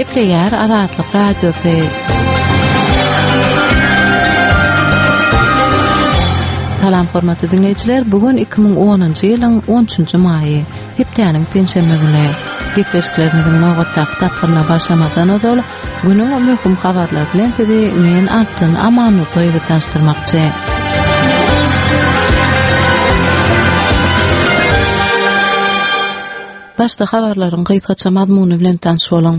Gepleýär Azatlyk Radiosy. Salam hormatly dinleýijiler, bugün 2010-njy ýylyň 13-nji maýy, hepdeniň penşenbe güni. Gepleşiklerimiziň nogatdaky tapyryna başlamadan öňe günüň möhüm habarlar bilen sizi men Altyn Amanytowy tanıştyrmakçy. Başda habarlaryň gysgaça mazmuny bilen tanış boluň.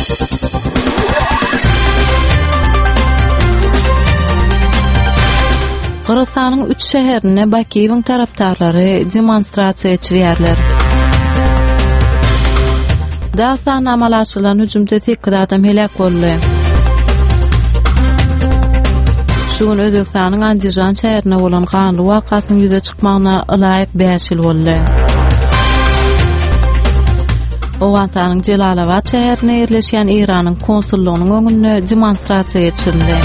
Kırgızstanyň 3 şäherinde Bakiýewiň tarapdarlary demonstrasiýa geçirýärler. Dağıstan amalaşylan hüjümde 8 adam helak boldy. Şu gün Özbekistanyň Andijan şäherinde bolan ganly wakasyň ýüze çykmagyna ýylyk 5 ýyl boldy. Owantanyň Jelalabad şäherine ýerleşýän Iranyň konsullugynyň öňünde demonstrasiýa geçirildi.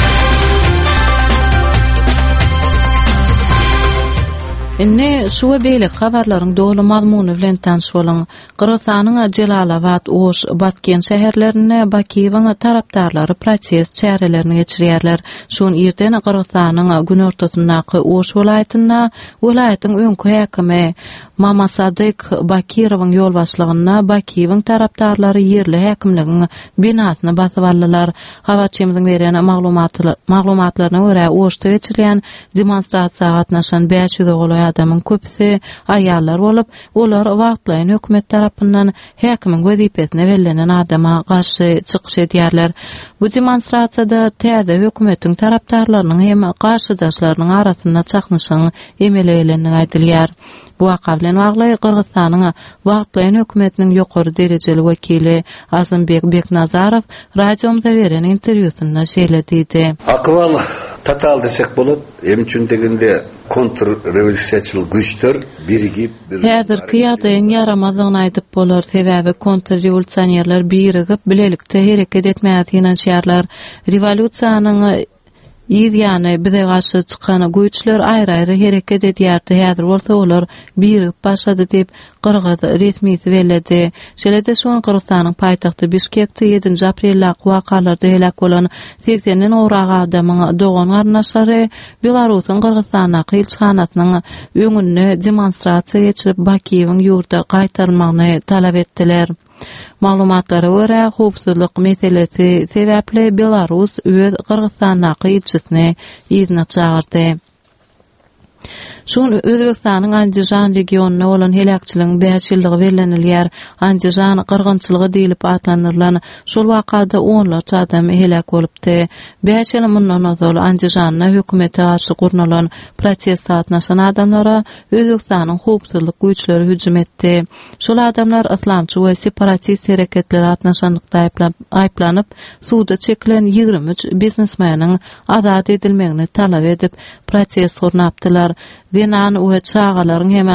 Inne şu we beýlik habarlaryň dogly mazmuny bilen tanış boluň. Kırgızstanyň Jelalabad, Oş, Batken şäherlerinde Bakiýewiň tarapdarlary protest çärelerini geçirýärler. Şuň ýerden Kırgızstanyň gün ortasyndaky Oş welaýatynda welaýatyň öňkü häkimi Mamasadyk Bakirowyň ýol başlygyna Bakiýewiň tarapdarlary ýerli häkimligiň binasyny basyp aldylar. Habarçymyzyň berýän maglumatlaryna görä Oşda geçirilýän demonstrasiýaga gatnaşan 500 adamın köpüsi ayarlar bolup, olar wagtlaýyn hökümet tarapyndan häkimiň wezipesine berilenen adama garşy çykyş edýärler. Bu demonstrasiýada täze hökümetiň tarapdarlarynyň hem garşydaşlarynyň arasynda çaknyşyň emeleýänligi aýdylýar. Bu waka bilen bagly Kırgızstanyň wagtlaýyn hökümetiniň ýokary derejeli wekili Azymbek Beknazarow radiomyza beren interwýusynda şeýle diýdi. Akval tatal desek bolup, emçün degende kontrrewolýusiýaçyl güýçler birigip häzirki ýagdaýyň yaramadygyny aýdyp bolar. Sebäbi kontrrewolýusionerler birigip bilelikde hereket etmäge ýanşýarlar. Rewolýusiýanyň ýygyany bize garşy çykan güýçler aýry-aýry hereket edýärdi. Häzir bolsa olar birigip başlady diýip Kırgız resmisi bellädi. Şeýle-de şoň Kırgızstanyň paýtagty Bişkekde 7 aprelde wakalarda helak bolan 80-den owrak adamyň dogan garnaşlary Belarusyň Kırgızstanyň elçihanasynyň öňünde demonstrasiýa geçirip Bakiýewiň ýurda gaýtarmagyny talap etdiler. Maglumatlara görä, howpsuzlyk meselesi sebäpli Belarus öz Kırgızstanyň elçisini ýyzyna çağırdy. Şun Özbekistanyň Andijan regionuna bolan helakçylygyň 5 ýyllygy berilýär. Andijan kırgınçylygy diýilip atlanyrlan şol wakada onlarca adam helak bolupdy. 5 ýyl mundan ozal Andijanyna hökümete garşy gurnulan protest atnaşan adamlara Özbekistanyň howpsuzlyk güýçleri hüjüm etdi. Şol adamlar islamçy we separatist hereketlere atnaşanlykda aýplanyp, suwda çekilen 23 biznesmeniň azat edilmegini talap edip protest gurnapdylar. Denan we çağalaryň hem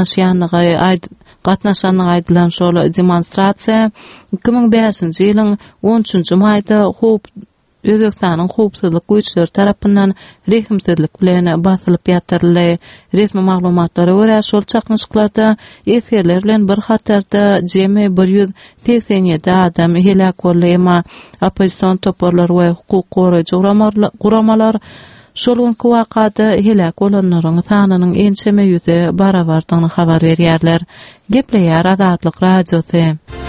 gatnaşanlygy aýdylan şol demonstrasiýa 2005-nji ýylyň 13-nji maýda Özbekistanyň howpsuzlyk güýçleri tarapyndan rehimsizlik bilen basylyp ýatyrly. Resmi maglumatlara görä şol çaknyşyklarda eskerler bilen bir hatarda jemi 187 adam helak boldy, emma opposision toparlary we hukuk goraýjy guramalar şol wakada helak bolanlaryň sanynyň ençeme ýüze barabardygyny habar berýärler. Gepleýär Azatlyk Radiosy.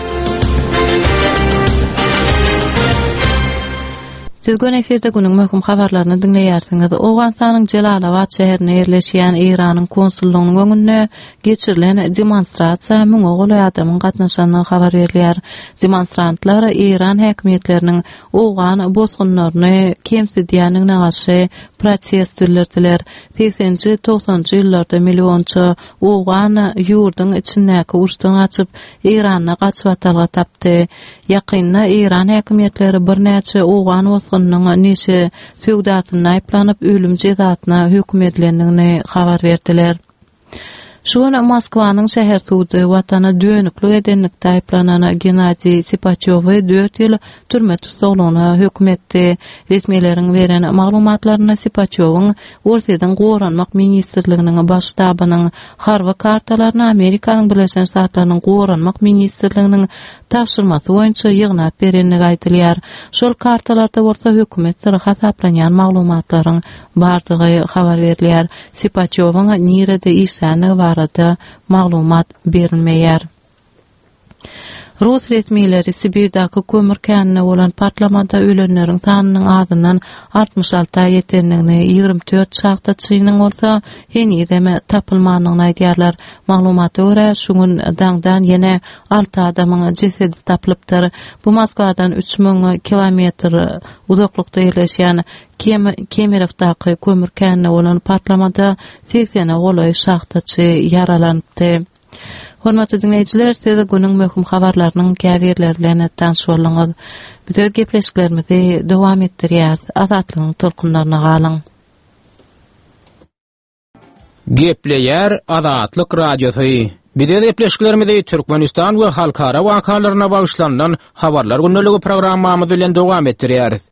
Siz gün efirde günüň möhüm habarlaryny dinleýärsiňiz. Owantanyň Jelalabad şäherine ýerleşýän Iranyň konsullugynyň öňünde geçirilen demonstrasiýa müň oğul adamyň gatnaşanyny habar berýär. Demonstrantlar Iran häkimetleriniň owgan bozgunlaryny kemsidýäniňe garşy protest bildirdiler. 80-nji 90-njy ýyllarda millionça owgan ýurdyň içindäki urşdan açyp Irana gaçyp atalga tapdy. Ýakynda Iran häkimetleri bir näçe owgan bozgunlaryň neşe söwdasyny aýplanyp ölüm jezasyna höküm edilendigini habar berdiler. Şuna Moskvanyň şäher sudy watana dönükli edenlikde aýplanan Gennadiy Sipachowy 4 ýyl türme tutulgyna hökm etdi. Resmiýetlerin beren maglumatlaryna Sipachowyň Ortadan goranmak ministrliginiň baş ştabynyň harba kartalaryny Amerikanyň Birleşen Ştatlarynyň goranmak ministrliginiň tapşyrmasy boýunça ýygnap berenligi aýdylýar. Şol kartalarda bolsa hökümet sırrı hasaplanýan maglumatlaryň bardygy habar berilýär. Sipachowyň nirede işlänigi barada maglumat berilmeýär. Rus resmiýetleri Sibirdaky kömür känine bolan patlamada ölenleriň sanynyň azyndan 66 ýetenligini, 24 şahtaçynyň bolsa henüzeme tapylmanyny aýdýarlar. Maglumata görä şuň daňdan ýene 6 adamyň jesedi tapylypdyr. Bu Moskwadan 3000 kilometr uzaklykda ýerleşýän Kemerovdaky kömür känine bolan patlamada 80 goly şahtaçy yaralanypdy. Hormatly dinleýijiler, size günüň möhüm habarlarynyň käbirleri bilen tanış bolýaňyz. Biz öz gepleşiklerimizi dowam etdirýäris. Azatlygyň tolkunlaryna galyň. Gepleýär Azatlyk radiosy. Biz öz gepleşiklerimizi Türkmenistan we halkara wakalaryna bagşlandan habarlar günneligi programmamyz bilen dowam etdirýäris.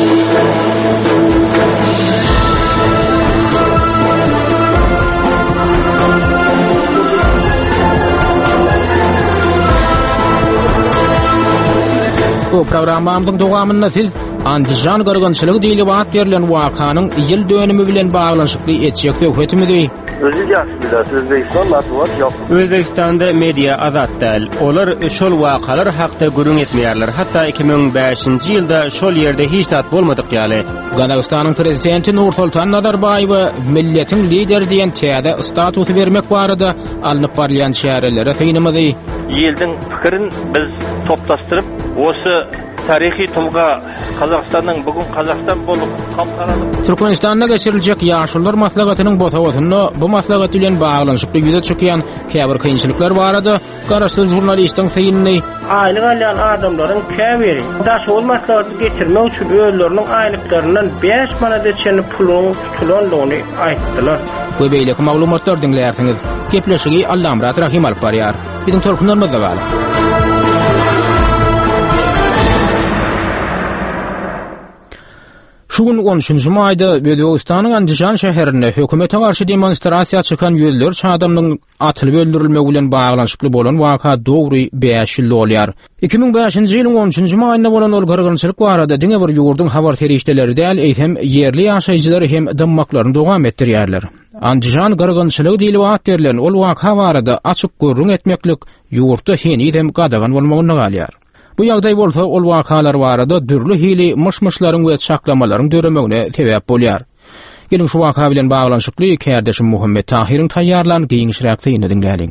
Bu programmamyzyň dowamynda siz Andijan gargynçylygy diýilip at berilen wakanyň ýyl dönümi bilen baglanyşykly etjek hökmetimizi. Özbekistanda media azat däl. Olar şol wakalar hakda gürüň etmeýärler. Hatda 2005-nji ýylda şol ýerde hiç tat bolmadyk ýaly. Gazagystanyň prezidenti Nursultan Nazarbayew milletiň lideri diýen täze statusy bermek barada alnyp barýan şäherlere feýnimizi. Ýeldiň pikirin biz toplaşdyryp, osy tarihi tulga Kazakstanyň bugün Kazakistan bolup halkaralyk Türkmenistanda geçiriljek ýaşullar maslagatynyň botawatyny bu maslagat bilen baglanyşykly ýüze çökýän käbir kynçylyklar barada garaşly jurnalistiň feýnini aýlyk alýan adamlaryň käbiri daş bolmaslagy geçirmek üçin öýleriniň aýlyklарyndan 5 manadeçen puluny tutulanlygyny aýtdylar. Bu beýleki maglumatlar dinleýärsiňiz. Gepleşigi Allamrat Rahim alyp barýar. Biziň torkunlarymyzda galyp. Şugun 13-nji maýda Özbegistanyň Andijan şäherinde hökümete garşy demonstrasiýa çykan ýüzlerçe adamyň atylyp öldürilmegi bilen baglanyşykly bolan waka dogry 5 ýyl bolýar. 2005-nji ýylyň 13-nji maýynda bolan ol gargynçylyk barada diňe bir ýurdun habar terişdeleri däl, eýsem ýerli ýaşaýjylar hem dymmaklaryny dowam etdirýärler. Andijan gargynçylygy diýilip at berilen ol waka barada açyk görüň etmeklik ýurtda henüzem gadagan bolmagyny galýar. Bu ýagdaý bolsa ol wakalar barada dürli hili myşmyşlaryň we çaklamalaryň döremegine sebäp bolýar. Gelin şu waka bilen baglanyşykly kärdeşim Muhammed Tahiriň taýýarlan giňişräk feýni dinläliň.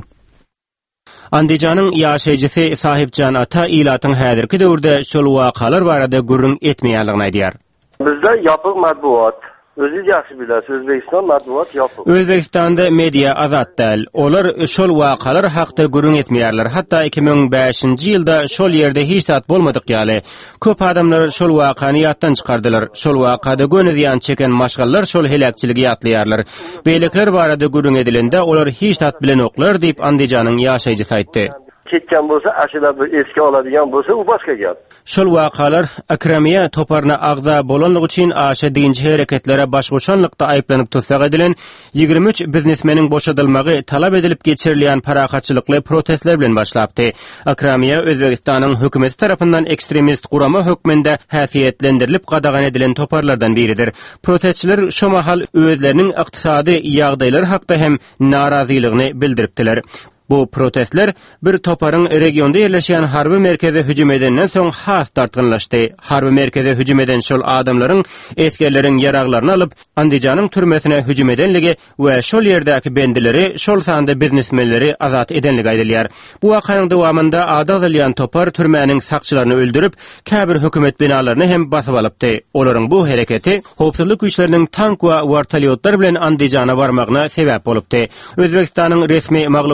Andijanyň ýaşaýjysy Sahipjan Ata ilatyň häzirki döwürde şol wakalar barada gürrüň etmeýärligini aýdýar. Bizde yapık matbuat. Özü yaxşı bilasiz, Özbekistan matbuat yapık. Özbekistanda media azat däl. Olar şol wakalar hakda gürüň etmeýärler. Hatda 2005-nji ýylda şol ýerde hiç tat bolmadyk ýaly. Köp adamlar şol wakany ýatdan çykardylar. Şol wakada göni ziýan çeken maşgallar şol helakçyligi ýatlaýarlar. Beýlekler barada gürüň edilende olar hiç tat bilen oklar diýip Andijanyň ýaşaýjysy aýtdy. Ketken bolsa, aşıda bir eski aladigan bolsa, u başka gap. Şol wakalar Akramiýa toparna agza bolanlyk üçin aşa diňji hereketlere başgoşanlykda aýplanyp tutsak edilen 23 biznesmeniň boşadylmagy talap edilip geçirilýän parahatçylykly protestler bilen başlapdy. Akramiýa Özbegistanyň hökümeti tarapyndan ekstremist gurama hökmünde häsiýetlendirilip gadagan edilen toparlardan biridir. Protestçiler şu mahal özleriniň ykdysady ýagdaýlar hakda hem narazylygyny bildiripdiler. Bu protestler bir toparın regionda yerleşen harbi merkeze hücum edenden soň has tartgynlaşdy. Harbi merkeze hücum eden şol adamlaryň eskerleriň ýaraglaryny alyp Andijanyň türmesine hücum edenligi we şol ýerdäki bendileri şol sanda biznesmenleri azat edenligi aýdylýar. Bu wakanyň dowamında adagdylýan topar türmäniň sakçylaryny öldürüp, käbir hökümet binalaryny hem basyp alypdy. Olaryň bu hereketi howpsuzlyk güýçleriniň tank we wartalýotlar bilen Andijana barmagyna sebäp bolupdy. Özbekistanyň resmi maglumatlaryna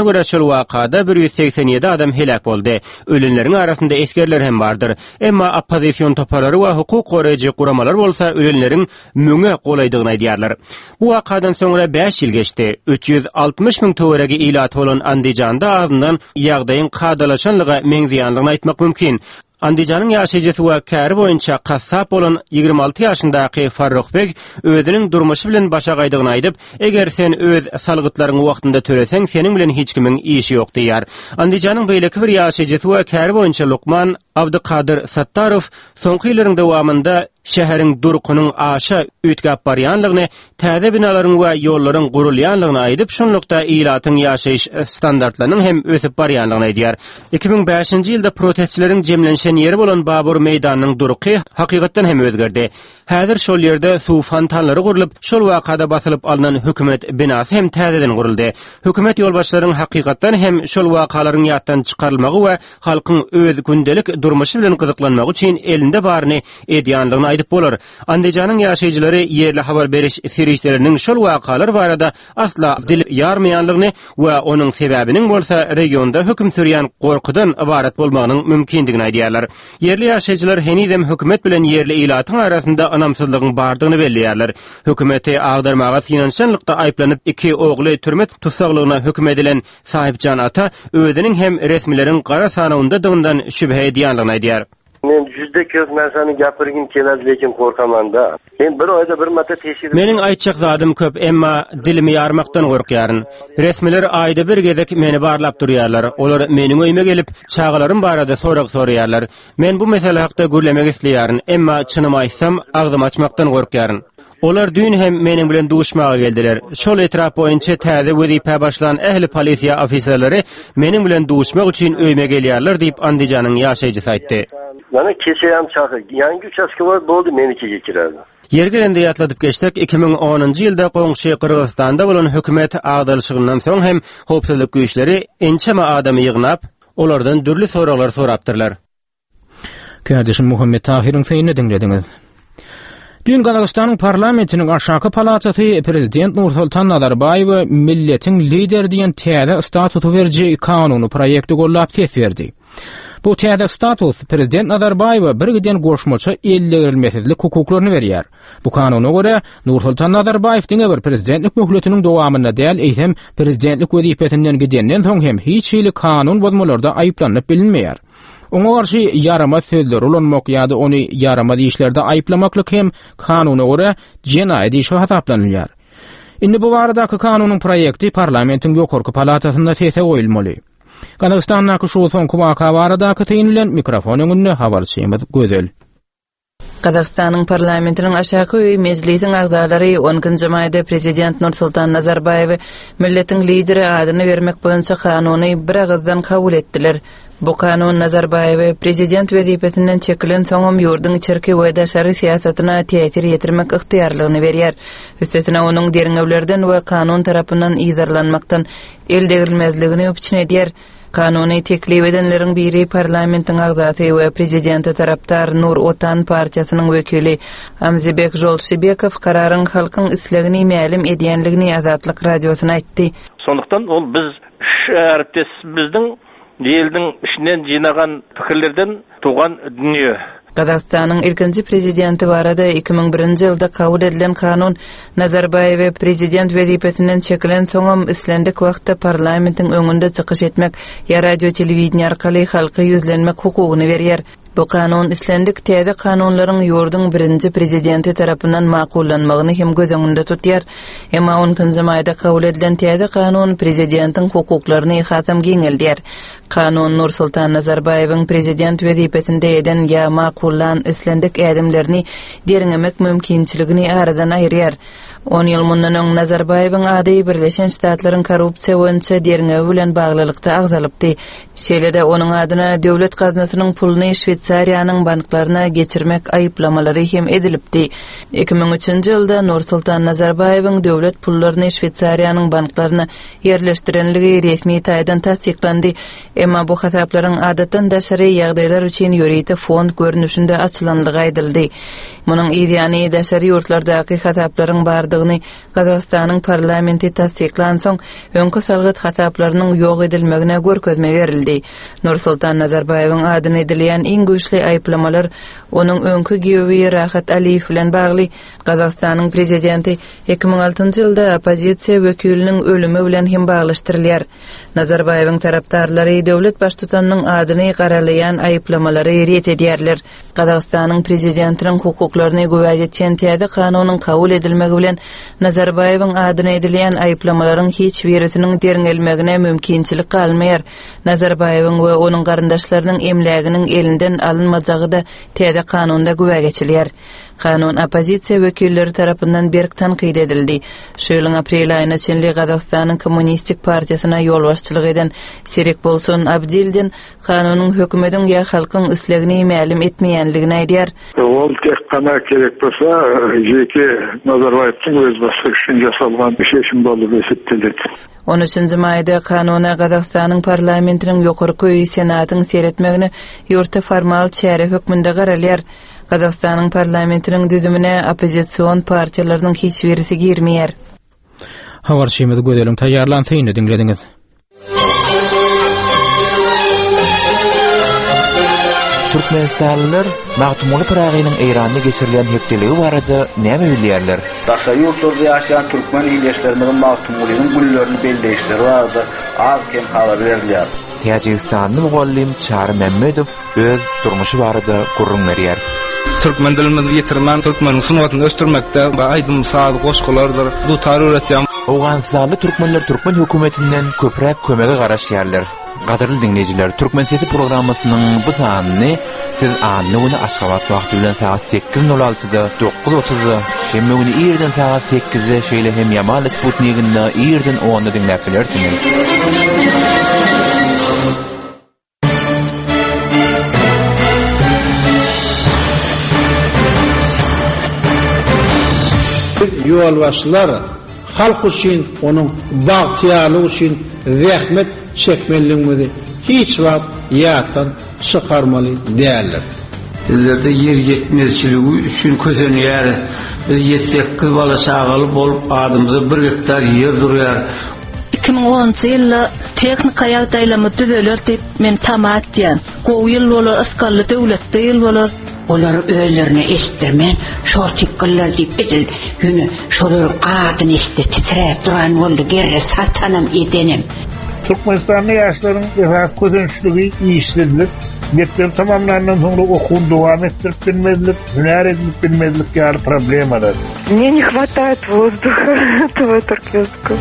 göre şol wakada 187 adam helak boldy. Ölenleriň arasynda eskerler hem bardyr. Emma opposision toparlary we hukuk goraýjy guramalar bolsa ölenleriň müňe golaydygyny aýdýarlar. Bu wakadan soňra 5 ýyl geçdi. 360 000 töwerege ilat bolan Andijanda azyndan ýagdaýyň kadalaşanlygy meňziýanlygyny aýtmak mümkin. Andijanyň ýaşaýjysy we käri boýunça kassap bolan 26 ýaşyndaky Farruhbek özüniň durmuşy bilen başa gaýdygyny aýdyp, eger sen öz salgytlaryňy wagtynda töreseň, seniň bilen hiç kimiň işi ýok diýär. Andijanyň beýleki bir ýaşaýjysy we käri boýunça Lukman Abdukadir Sattarov soňky ýyllaryň dowamında şäheriň durkunyň aşa ütgap barýanlygyny, täze binalaryň we ýollaryň gurulýanlygyny aýdyp, şonlukda ilatyň ýaşaýyş standartlarynyň hem ösüp barýanlygyny aýdýar. 2005-nji ýylda protestçileriň jemlenşen ýeri bolan Babur meýdanynyň durky hakykatdan hem özgerdi. Häzir şol ýerde suw fontanlary gurulyp, şol wakada basylyp alynan hökümet binasy hem täzeden guruldy. Hökümet ýolbaşçylaryň hakykatdan hem şol wakalaryň ýatdan çykarylmagy we halkyň öz gündelik durmuşy bilen gyzyklanmagy üçin elinde baryny edýänligini aýdyp bolar. Andijanyň ýaşaýjylary ýerli habar beriş serişleriniň şol wakalar barada asla dil ýarmaýanlygyny we onuň sebäbiniň bolsa regionda höküm sürýän gorkudan ibaret bolmagynyň mümkindigini aýdýarlar. Yerli ýaşaýjylar henizem hökümet bilen yerli ilatyň arasynda anamsızlygyň bardygyny belliýärler. Hökümeti agdarmaga finansiýanlykda aýplanyp 2 ogly türme tutsaglygyna höküm edilen Sahipcan ata özüniň hem resmileriň gara sanawyndadygyňdan şübhe edýänligini aýdýar. Men yüzde köp narsani gapirgim keladi, lekin korkaman da. Men bir oyda bir marta tekşirip... Meniň aýtjak zadym köp, emma dilimi ýarmakdan gorkýaryn. Resmiler aýda bir gezek meni barlap durýarlar. Olar meniň öýme gelip çağalarym barada sorag-sorýarlar. Men bu mesele hakda gürlemek isleýäryn, emma çynymy aýtsam agdym açmakdan gorkýaryn. Olar dün hem meniň bilen duşmaga geldiler. Şol etrap boýunça täze wezipe başlan ähli polisiýa ofisierleri meniň bilen duşmak üçin öýme gelýärler diýip Andijanyň ýaşaýjysy aýtdy. Bana keşeyem çakı. Yangi uçaskı var, boldu meniki girerdi. Yergelende ýatladyp geçdik. 2010-njy ýylda goňşy Kyrgyzstanda bolan hökümet agdalyşygynyň soň hem howpsuzlyk güýçleri ençeme adamy ýygnap, olardan dürli soraglar sorapdyrlar. Kardeşim Muhammed Tahir'in seyini dinlediňiz. Dün Kazakstanyň parlamentiniň aşaky palatasy prezident Nursultan Nazarbayew milletiň lider diýen täze statusu berji kanuny proýekti gollap ses berdi. Bu täze status prezident Nazarbayew bir giden goşmaça ellerilmesizlik hukuklaryny berýär. Bu kanuny görä Nursultan Nazarbayew diňe bir prezidentlik möhletiniň dowamyna däl eýsem prezidentlik wezipesinden gidenden soň hem hiç hili kanun bozmalarda aýyplanyp bilinmeýär. Oňa garşy yarama sözler ulanmak ýa-da ony yarama işlerde aýyplamaklyk hem kanuny görä jenaýat işi hasaplanýar. Indi bu baradaky kanunyň proýekti parlamentiň ýokarky palatasynda sese goýulmaly. Kazakstandaky şu soňky waka baradaky teýinlen mikrofonyny habarçymyz Gözel. Kazakstanyň parlamentiniň aşaky öý mejlisiň agzalary 10-njy maýda prezident Nursultan Nazarbayew milletiň lideri adyny bermek boýunça kanuny bir agzdan kabul etdiler. Bu kanun Nazarbayew prezident wezipesinden çekilen soňam ýurdun içerki we daşary siýasatyna täsir ýetirmek yktyýarlygyny berýär. Üstesine onuň deriňewlerden we kanun tarapyndan ýazarlanmakdan eldegirilmezligini öpçün edýär. Kanuny teklip edenleriň biri parlamentiň agzasy we prezidenti taraptar Nur Otan partiýasynyň wekili Amzibek Jolşybekow kararyň halkyň islegini mälim edýänligini Azatlyk radiosyna aýtdy. Sonduktan ol biz bizdiň ýeldiň işinden jynagan pikirlerden tugan dünýe. Kazakstanyň ilkinji prezidenti barada 2001-nji ýylda kabul edilen kanun Nazarbayew prezident wezipesinden çekilen soňam islendik wagtda parlamentiň öňünde çykyş etmek, ýa radio telewizion arkaly halky ýüzlenmek hukugyny berýär. Bu kanun islendik täze kanunlaryň ýurdun birinji prezidenti tarapyndan makullanmagyny hem göz öňünde tutýar. Emma 10-njy maýda kabul edilen täze kanun prezidentiň hukuklaryny hasam giňeldir. Kanun Nursultan Nazarbayewiň prezident wezipesinde eden ýa makullan islendik ädimlerini deriňemek mümkinçiligini aradan aýrýar. 10 ýyl mundan öň Nazarbayewiň ady Birleşen Ştatlaryň korrupsiýa boýunça deriňew bilen baglylykda agzalypdy. Şeýlede onuň adyna döwlet gaznasynyň puluny Şweýçariýanyň banklaryna geçirmek aýyplamalary hem edilipdi. 2003-nji ýylda Nursultan Nazarbayewiň döwlet pullaryny Şweýçariýanyň banklaryna ýerleşdirenligi resmi taýdan tasdiklandy. Emma bu hasaplaryň adatdan daşary ýagdaýlar üçin ýöriti fond görnüşinde açylanlygy aýdyldy. Munyň ýa-ni daşary ýurtlardaky hasaplaryň bardy boldygyny Gazagstanyň parlamenti tasdiklansoň öňkü salgyt hataplarynyň ýok edilmegine görkezme berildi. Nursultan Nazarbayewiň adyny edilýän iň güýçli aýplamalar onuň öňkü giýewi Rahat Aliýew bilen bagly. Gazagstanyň prezidenti 2006-njy ýylda opozisiýa wekiliniň ölümi bilen hem baglaşdyrylýar. Nazarbayewiň tarapdarlary döwlet baştutanynyň adyny garalaýan aýplamalary ret edýärler. Gazagstanyň prezidentiniň hukuklaryny güwäge etýän täze kanunyň kabul edilmegi bilen Nazarbayewiň adyny edilýän aýplamalaryň hiç birisiniň derňelmegine mümkinçilik galmaýar. Nazarbayewiň we onuň garyndaşlarynyň emläginiň elinden alınmajagy da täze kanunda güwäge etýär. Kanun opozisiýa wekilleri tarapyndan berk tanqid edildi. Şu ýylyň aprel aýyna çenli Gazagstanyň Kommunistik partiýasyna ýolbaşçylyk eden Serek Bolsun Abdildin kanunyň hökümetiň ýa halkyň islegini ma'lum etmeýänligini aýdýar. Ol tek gana kerek bolsa, jeki Nazarbayewiň öz başly üçin jasalgan şeşim bolup esepdiler. 13-nji maýda kanuny Gazagstanyň parlamentiniň ýokarky senatyň seretmegini ýurtda formal çäre hökmünde garalýar. Gazagstanyň parlamentiniň düzümine opozisiýon partiýalarynyň hiç birisi girmeýär. Hawar şeýmede gödelim taýýarlansaýyny dinlediňiz. Türkmenistanlylar Magtumly Pyragynyň Eýranda geçirilýän hepdeligi barada näme bilýärler? Daşa ýurtlarda ýaşaýan türkmen ýerleşleriniň Magtumlynyň güllerini belleýişleri barada az kem habar berilýär. Täjikistanyň mugallim Çary Memmedow öz durmuşy barada gurrun berýär. Türkmen dilini ýetirmän türkmen sunatyny östürmekde we aýdym saady goşgulardyr. Bu taryh öğretýän Awganistanda türkmenler türkmen hökümetinden köprek kömegi garaşýarlar. Gaderli dinleyijiler, Türkmen Sesi programmasynyň bu sanyny siz anny güni Aşgabat wagty bilen saat 8:06-da 9:30-da, şemme güni ýerden saat 8-de şeýle hem Yamal Sputnikinde ýerden 10-da dinläp bilersiňiz. Ýolbaşçylar halk üçin, onuň bagtyaly üçin zähmet çekmeliligini hiç wagt ýatdan çykarmaly däldir. Bizlerde yer yetmezçiligi üçin kösenýär. Biz 7-8 bala çagaly bolup adymyza 1 hektar yer durýar. 2010-njy ýylda teknika ýagdaýlamy düzeler diýip men tamat diýen. Gowy ýyl bolar, asgarly döwletde ýyl bolar. Olar özlerine estirmen, şol çykkylar diýip edil. Ýöne şolar adyny estirip titrep duran boldy, gerre satanam edenim. Türkmenistan'da yaşların esas közençligi ýyşdirilir. Mekdep tamamlanandan soňra okuwny dowam etdirip bilmezlik, hüner edip bilmezlik ýaly problemalar. Мне не хватает воздуха этого туркменского.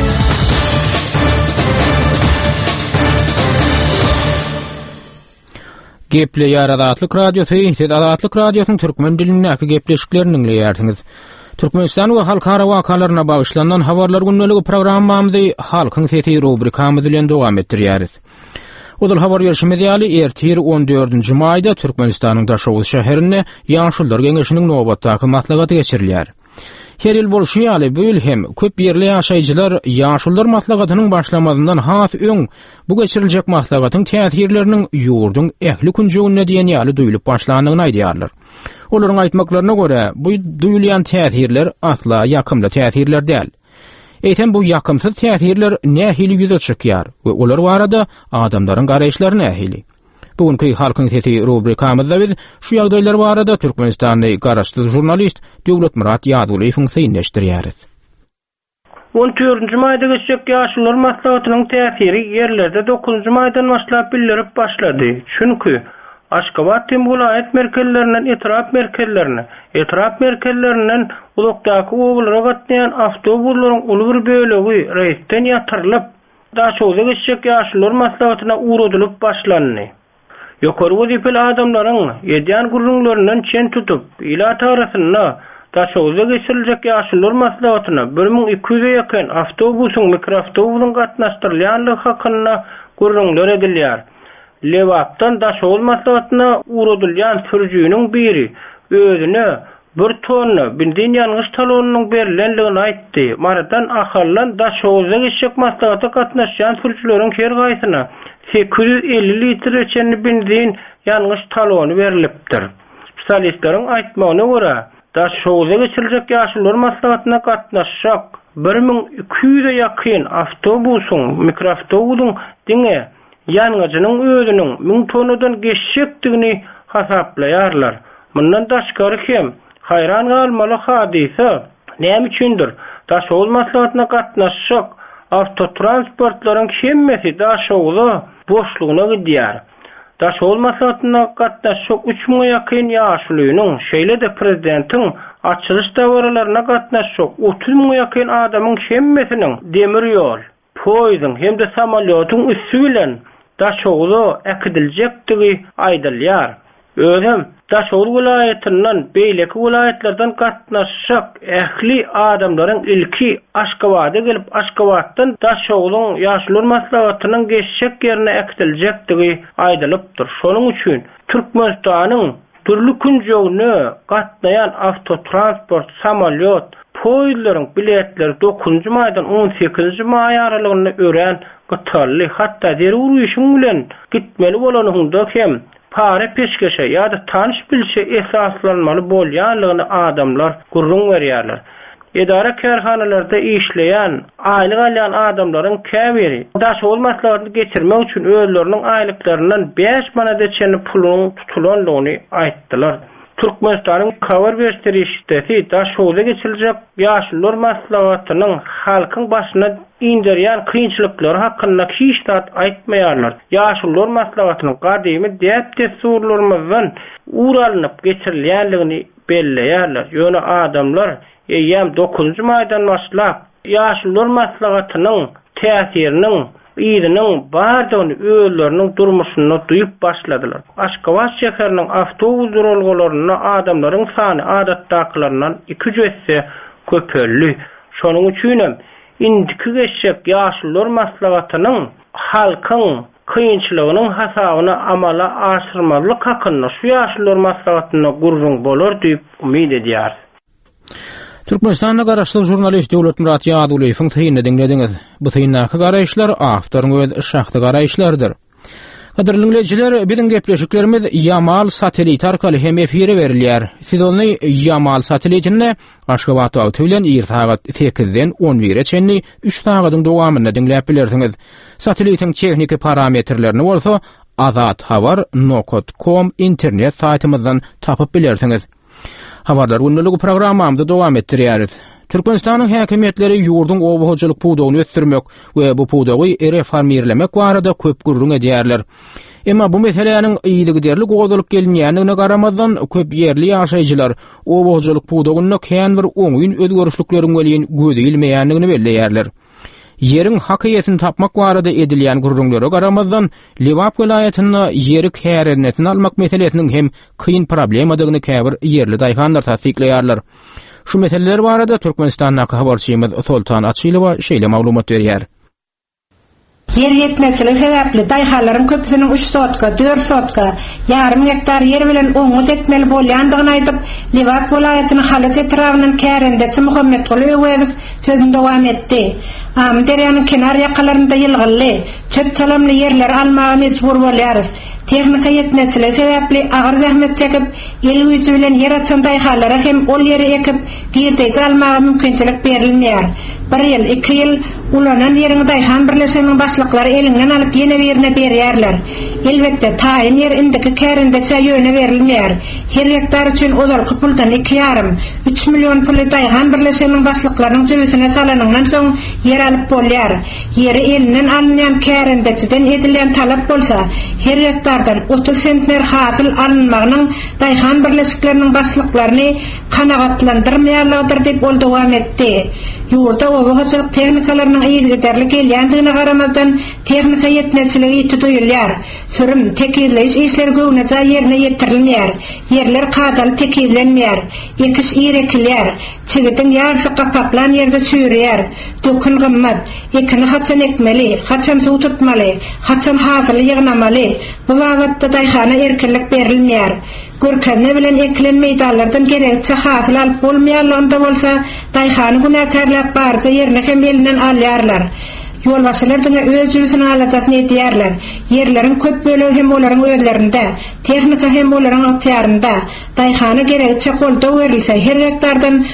Geple ýar Adatlyk radiosu, Adatlyk radiosynyň türkmen dilindäki gepleşiklerini dinleýärsiňiz. Türkmenistan we halkara wakalaryna bagyşlanan habarlar günneligi programmamyzy Halkyň Sesi rubrikamyz bilen dowam etdirýäris. Odal habar ýerşimiz ýaly ertir 14-nji maýda Türkmenistanyň Daşowy şäherine ýaşullar geňeşiniň nobatdaky maslahaty geçirilýär. Her ýyl bolşy ýaly bu ýyl hem köp ýerli ýaşaýjylar ýaşullar maslahatynyň başlamadynyň has öň bu geçiriljek maslahatyň täsirleriniň ýurdun ähli kunjuguna diýen ýaly duýulyp başlanyny aýdýarlar. Olaryň aýtmaklaryna görä, bu duýulýan täsirler asla ýakymly täsirler däl. Eýtem bu ýakymsyz täsirler nähili ýüze çykýar we olar barada adamlaryň garaýşlaryny nähili. Bugünkü Halkyň Sesi rubrikamyzda biz şu ýagdaýlar barada Türkmenistanyň garaşdyr jurnalist Döwlet Murat Ýadulyň synleşdirýäris. 14-nji maýda geçecek ýaşlar maslahatynyň täsiri ýerlerde 9-njy maýdan başlap bildirip başlady. Çünki Aşgabat vilayet merkezlerinden etraf merkezlerinden ulukdaky owullara gatnaýan awtobuslaryň uly bir bölegi reýsten ýatyrylyp, daşowda geçecek ýaşlar maslahatyna uğradylyp başlandy. Ýokary wezipeli adamlaryň ýedýän gurrunlarynyň çen tutup, ila tarasyna daşowda geçiriljek ýaşlar maslahatyna 1200-e ýakyn awtobusyň mikroawtobusyň gatnaşdyrylýanlygy hakyna gurrunlar edilýär. Lewapdan daşowl maslahatyna uğradylýan sürjüniň biri özüne bir tonna benzin ýalňyş talonynyň berilenligini aýtdy. Maradan ahallan daşowda geçecek maslahaty gatnaşan sürjüleriň her gaýsyna 850 litre içenli benzin ýalňyş talony berilipdir. Spesialistleriň aýtmagyna görä, da şowza geçirecek ýaşulylar maslahatyna gatnaşjak 1200'e ýakyn awtobusyň, mikroawtobusyň diňe ýanyjynyň özüniň 1000 tonadan geçjekdigini hasaplaýarlar. Mundan daşkary hem hayran galmaly hadise näme üçindir? Daşow maslahatyna gatnaşjak awtotransportlaryň kemmesi daşowda boşlugyna gidýär. Daşow maslahatyna gatnaşjak 3000 ýakyn ýaşulynyň şeýle de prezidentiň açylış dawralaryna gatnaşjak 30.000 ýakyn adamyň kemmesiniň demir ýol, poýzyň hem de samolýotyň üstü bilen daşowda äkidiljekdigi aýdylýar. Özüm Daşow vilayatynyň beýleki vilayatlardan gatnaşjak ähli adamlaryň ilki Aşgabatda gelip Aşgabatdan Daşowlyň ýaşulylar maslahatynyň geçjek ýerine äkidiljekdigi aýdylypdyr. Şonuň üçin Türkmenistanyň türlü künjogyny gatnaýan awtotransport, samolyot, poýzlaryň biletleri 9-njy maýdan 18-nji maý aralygyny ören gytarly, hatda derur ýüşüň bilen gitmeli bolanyňda hem para peşkeşe ýa-da tanış bilşe esaslanmaly bolýanlygyny adamlar gurrun berýärler. Edara kärhanalarda işleýän, aýlyk alýan adamlaryň käbiri daşow maslahatyny geçirmek üçin özleriniň aýlyklaryndan 5 manadeçeni puluny tutulanlygyny aýtdylar. Türkmenistanyň Kavar Beşterişdäki daşowda geçiljek ýaşulylar maslahatynyň halkyň başyna indirýän kynçylyklary hakynda hiç zat aýtmaýarlar. Ýaşulylar maslahatynyň gadymy däp tesurlarymyzdan uralanyp geçirilýänligini belleýärler. Ýöne adamlar ýem 9-njy maýdan başlap ýaşulylar maslahatynyň täsiriniň ýeriniň bardygyny özleriniň durmuşyny duýup başladylar. Aşgabat şäheriniň awtobus durulgalaryna adamlaryň sany adatdakylaryndan 2 jösse köpelli. Şonuň üçin indiki geçjek ýaşulylar maslahatynyň halkyň kynçylygynyň hasabyna amala aşyrmalyk hakynda şu ýaşulylar maslahatyna gurrun bolar diýip umyd edýär. Türkmenistanda garaşly jurnalist Döwlet Murat Ýadulyň täýini dinlediňiz. Bu täýinnaky garaýşlar awtoryň öz şahsy garaýşlardyr. Gaderli dinleyijiler, biziň gepleşiklerimiz Yamal satelit arkaly hem efire berilýär. Siz ony Yamal satelitine Aşgabat wagty bilen 8-den 11-çenli 3 sagatyň dowamyny dinläp bilersiňiz. Satelitiň tehnik parametrlerini bolsa azathabar.com internet saytymyzdan tapyp bilersiňiz. Habarlar günlük programmamyzda dowam etdirýäris. Türkmenistanyň häkimetleri ýurdun obahoçylyk puwdagyny ötürmek we bu puwdagy reformirlemek barada köp gurrun edýärler. Emma bu meseleniň iýligi derli goýulyp gelýändigine garamazdan köp ýerli ýaşaýjylar obahoçylyk puwdagyny kän bir oňyň özgörüşlikleriň welin gödüýilmeýändigini belleýärler. Yerin hakyýetini tapmak barada edilýän gurrunlara garamazdan Liwap vilayatyna ýeri kärennetini almak meselesiniň hem kyn problemadygyny käbir ýerli daýhanlar tasdikleýärler. Şu meseleler barada Türkmenistanyň habarçymyz Sultan Açylowa şeýle maglumat berýär. Yer yetmezligi sebäpli daýhalaryň köpüsiniň 3 sotka, 4 sotka, ýarym hektar ýer bilen oňut etmeli bolýandygyny aýdyp, Liwap vilayatynyň Halaç etrawynyň kärendesi Muhammed Gulaýew sözünde dowam etdi. Derýanyň kenar ýakalarynda ýylgyly, çöp çalamly ýerler almagy mejbur bolýarys. Tehnika yetmezligi sebäpli agyr zähmet çekip, el güýji bilen ýer açan daýhalara hem ol ýere ekip, giýde almagy mümkinçilik berilmeýär. 1 ýyl, 2 ýyl ulanan ýeriň daýhan birleşiginiň başlyklary elinden alyp ýene birine berýärler. Elbetde taýyn ýer indiki kärendese ýöne berilmeýär. Her hektar üçin olarky puldan 2,5-3 million pul daýhan birleşiginiň başlyklarynyň jübesine salanyňdan soň ýer alyp bolýar. Ýeri elinden alynýan kärendeciden edilýän talap bolsa, her hektardan 30 sentner hasyl alynmagynyň daýhan birleşikleriniň başlyklaryny kanagatlandyrmaýarlygydyr diýip ol dowam etdi. Ýurda obahoçylyk tehnikalarynyň ýygyderlik gelýändigine garamazdan tehnika yetmezligi tutulýar. Sürüm tekirleýiş işleri göwnäçe ýerine ýetirilmeýär. Ýerler kadaly tekirlenmeýär. Ekiş ýerekilýär. Çigitin ýarşy gapaklan ýerde çüýrýär. Dökün gymmat. Ekini haçan ekmeli, haçan suw tutmaly, haçan hasyl ýygnamaly. Bu wagtda daýhana erkinlik berilmeýär. Görkezme bilen ekilen meýdanlardan gerekçe hasyl alyp bolmaýanlygynda bolsa, daýhany günakarlap barça ýerine hem elinden alýarlar. Ýolbaşylar öz ýüzüne alatasyn edýärler. Yerlerin köp bölegi hem olaryň özlerinde, tehnika hem olaryň ýetýärinde. Daýhana gerekçe golda berilse her hektardan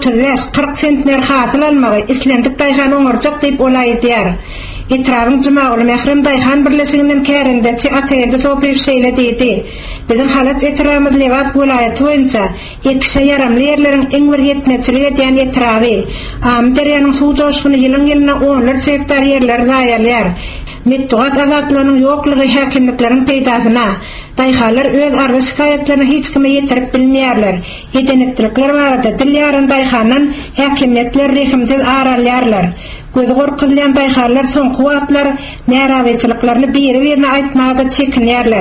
30-40 sentner hasyl almagy islendik daýhana oňarjak diýip olaýdýar. Etravyň jymagy Mehrem daýhan birleşiginiň kärindäçi atýardy soňky şeýle diýdi. Biziň halat etramyz Lewat welaýaty boýunça ekşe yaramly ýerleriň eň bir ýetmekçilik edýän etrawy. Amderyanyň suw joşguny ýylyň-ýylyna onlarça hektar ýerler zaýalýar. Mettuat azatlarynyň ýoklugy häkimlikleriň peýdasyna daýhalar öz ardy şikaýetlerini hiç kime ýetirip bilmeýärler. Edenetlikler barada dilýäryn daýhanyň häkimetler rehimsiz aralýarlar. Gözi gorkylýan daýhalar soňky wagtlar närawyçylyklaryny biri-birine aýtmaga çekinýärler.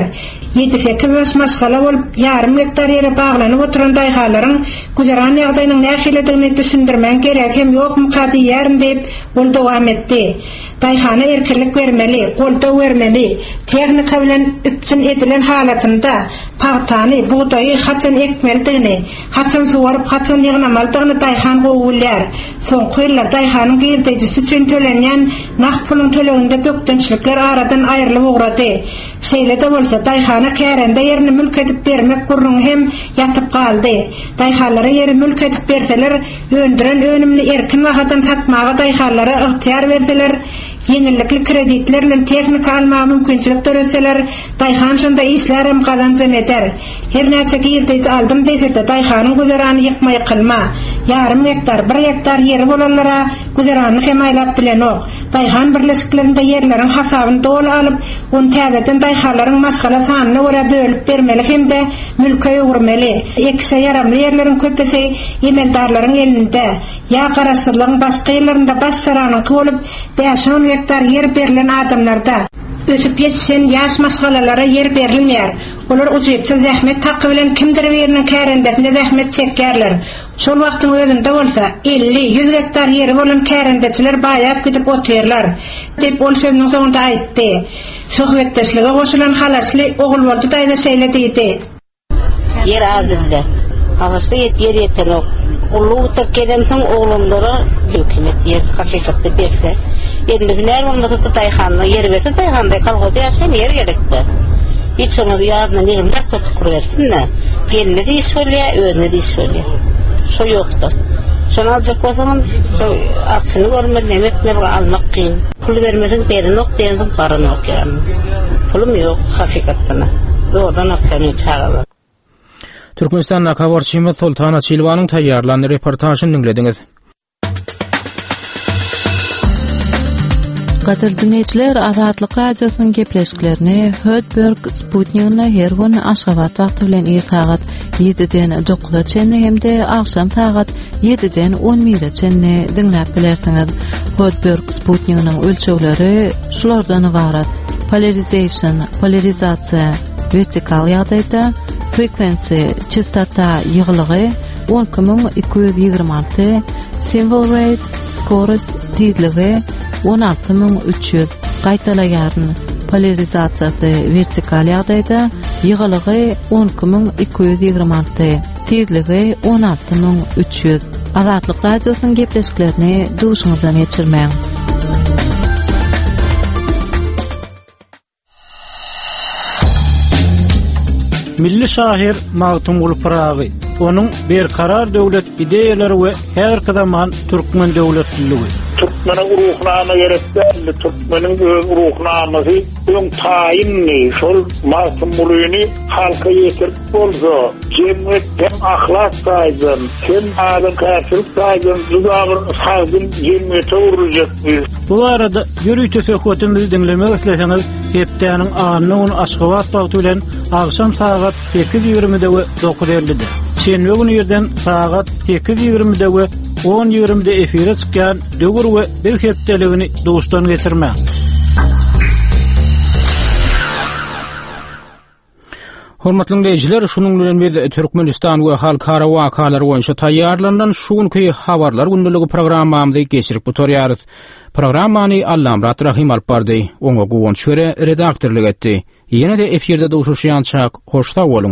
7-8 ýaş maşgala bolup ýarym hektar ýere baglanyp oturan daýhalaryň güzeran ýagdaýynyň nähilidigini düşündirmän gerek hem ýokmy kadýärm diýip ol dowam etdi. Daýhana erkinlik bermeli, golda bermeli. Tehnika bilen üpçün edilen halatynda paýtany, buğdaýy haçan ekmeldigini, haçan suwaryp haçan ýygnamaldygyny daýhan gowulýar. Soňky ýyllar daýhanyň girdejisi üçin tölenýän naq puluň töleginde gökdençlikler aradan aýrylyp ugrady. Şeýle-de bolsa daýhana kärende ýerini mülk edip bermek gurrun hem ýatyp galdy. Daýhalara ýeri mülk edip berseler, öndüren önümli erkin wagtdan tapmaga daýhalara ygtyar berseler, ýeňillikli kreditlerle tehnika almagy mümkinçilik töreseler, daýhan şonda işlerim gazanjam eder. Her näçe girdejisi aldym desede daýhanyň güzerany ýykmaý kılma. Ýarym hektar, 1 hektar ýeri bolanlara güzerany hem aýlap bilen ok. Daýhan birleşiklerinde ýerleriň hasabyny doly alyp, onu täzeden daýhalaryň maşgala sanyna görä bölüp bermeli hem-de mülke ýugurmaly. Ekşe yaramly ýerleriň köpesi emeldarlaryň elinde. Ýa garaşsyzlygyň başga ýerlerinde başaranyň bolup, 5-10 hektar yer berilen adamlarda ösüp yetişen ýaş maşgalalara yer berilmeýär. Olar uzypça zähmet taky bilen kimdir beriniň kärendesinde zähmet çekýärler. Şol wagtyň özünde bolsa 50-100 hektar ýeri bolan kärendeçiler baýap gidip oturýarlar diýip ol sözüniň soňunda aýtdy. Söhbetdeşlige goşulan halasly ogul boldy daýda şeýle diýdi. Yer azynda. Halasly yer yetenok. Ulluğuta gelen soň oğlanlara hökümet yer hakykatda berse, endi biler onda da daýhanyň ýeri berse daýhanda kalgady ýaşaýan yer gerekdi. Hiç onu ýadyna näme sotup kurbersinler. Gelini de iş bolýar, özüne de iş bolýar. Şo ýokdur. Şonu aljak bolsaň, şo akçyny görmek, näme etmek almak kyn. Pul bermesen berenok diýendim, baranok ýa. Pulum ýok hakykatda. Doğrudan akçyny çağırlar. Türkmenistan'da habarçymy Sultana Çilwanyň taýýarlany reportažyny dinlediňiz. Gadir dinleyijiler, Azatlyk radiosynyň gepleşiklerini Hödberg Sputnigyna her gün Aşgabat wagty bilen saat 7-den 9-a çenli hemde akşam saat 7-den 11-e çenli dinläp bilersiňiz. Hödberg Sputnigynyň ölçegleri şulardan ibarat: polarizatsiýa, vertikal ýagdaýda, frequency, частота ýygylygy 10226, symbol rate, skorost, tezligi 16300. Gaýtalaýaryn polarizatsiýasy vertikal ýagdaýda ýygylygy 10226, tezligi 16300. Azatlyk radiosynyň gepleşiklerini duşuňyzdan geçirmäň. Milli şahir Magtum Gulparagy, onuň berkarar döwlet ideýalary we her zaman Türkmen döwletligi. Türkmenin ruhnama gerekli, Türkmenin ruhnamasy öň taýinli, şol masumlugyny halka ýetirip bolsa, jemgyýet hem ahlak saýdyn, hem adam-käçilik saýdyn, juda-bir saýdyn jemgyýete uruljakdyr. Bu arada ýürüýte söhbetimizi dinlemek isleseňiz, hepdeniň anyny Aşgabat wagty bilen akşam saat 8:20-de we 9:50-de. Şenbe günü ýerden saat 8:20-de we 10:20-de efire çykýan döwür we biz hepdeligini dostan geçirmäň. Hormatly dinleyijiler, şunuň bilen biz Türkmenistan we halkara wakalary boýunça taýýarlanan şuňky habarlar gündəligi programmamyzy geçirip butorýarys. Programmany Allamrat Rahim alp bardy. Oňa gowun şöre redaktorlyk etdi. Ýene-de efirde duşuşýançak hoşda bolun.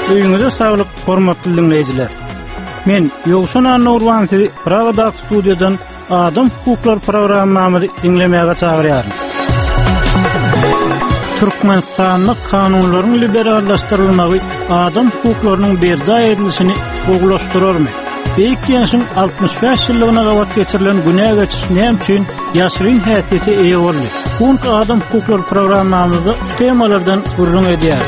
Öýüňize saglyk, hormatly dinleýijiler. Men Ýogşan Anurwan sizi Pragada studiýadan Adam hukuklar programmamyzy dinlemäge çagyrýarym. Türkmenistanyň kanunlaryň liberallaşdyrylmagy adam hukuklarynyň berja edilişini goglaşdyrarmy? Beýik ýaşyň 65 ýyllygyna gawat geçirilen günä geçiş näme üçin ýaşyryn häsiýeti eýe boldy? Bu adam hukuklar programmamyzda şu temalardan gurrun edýär.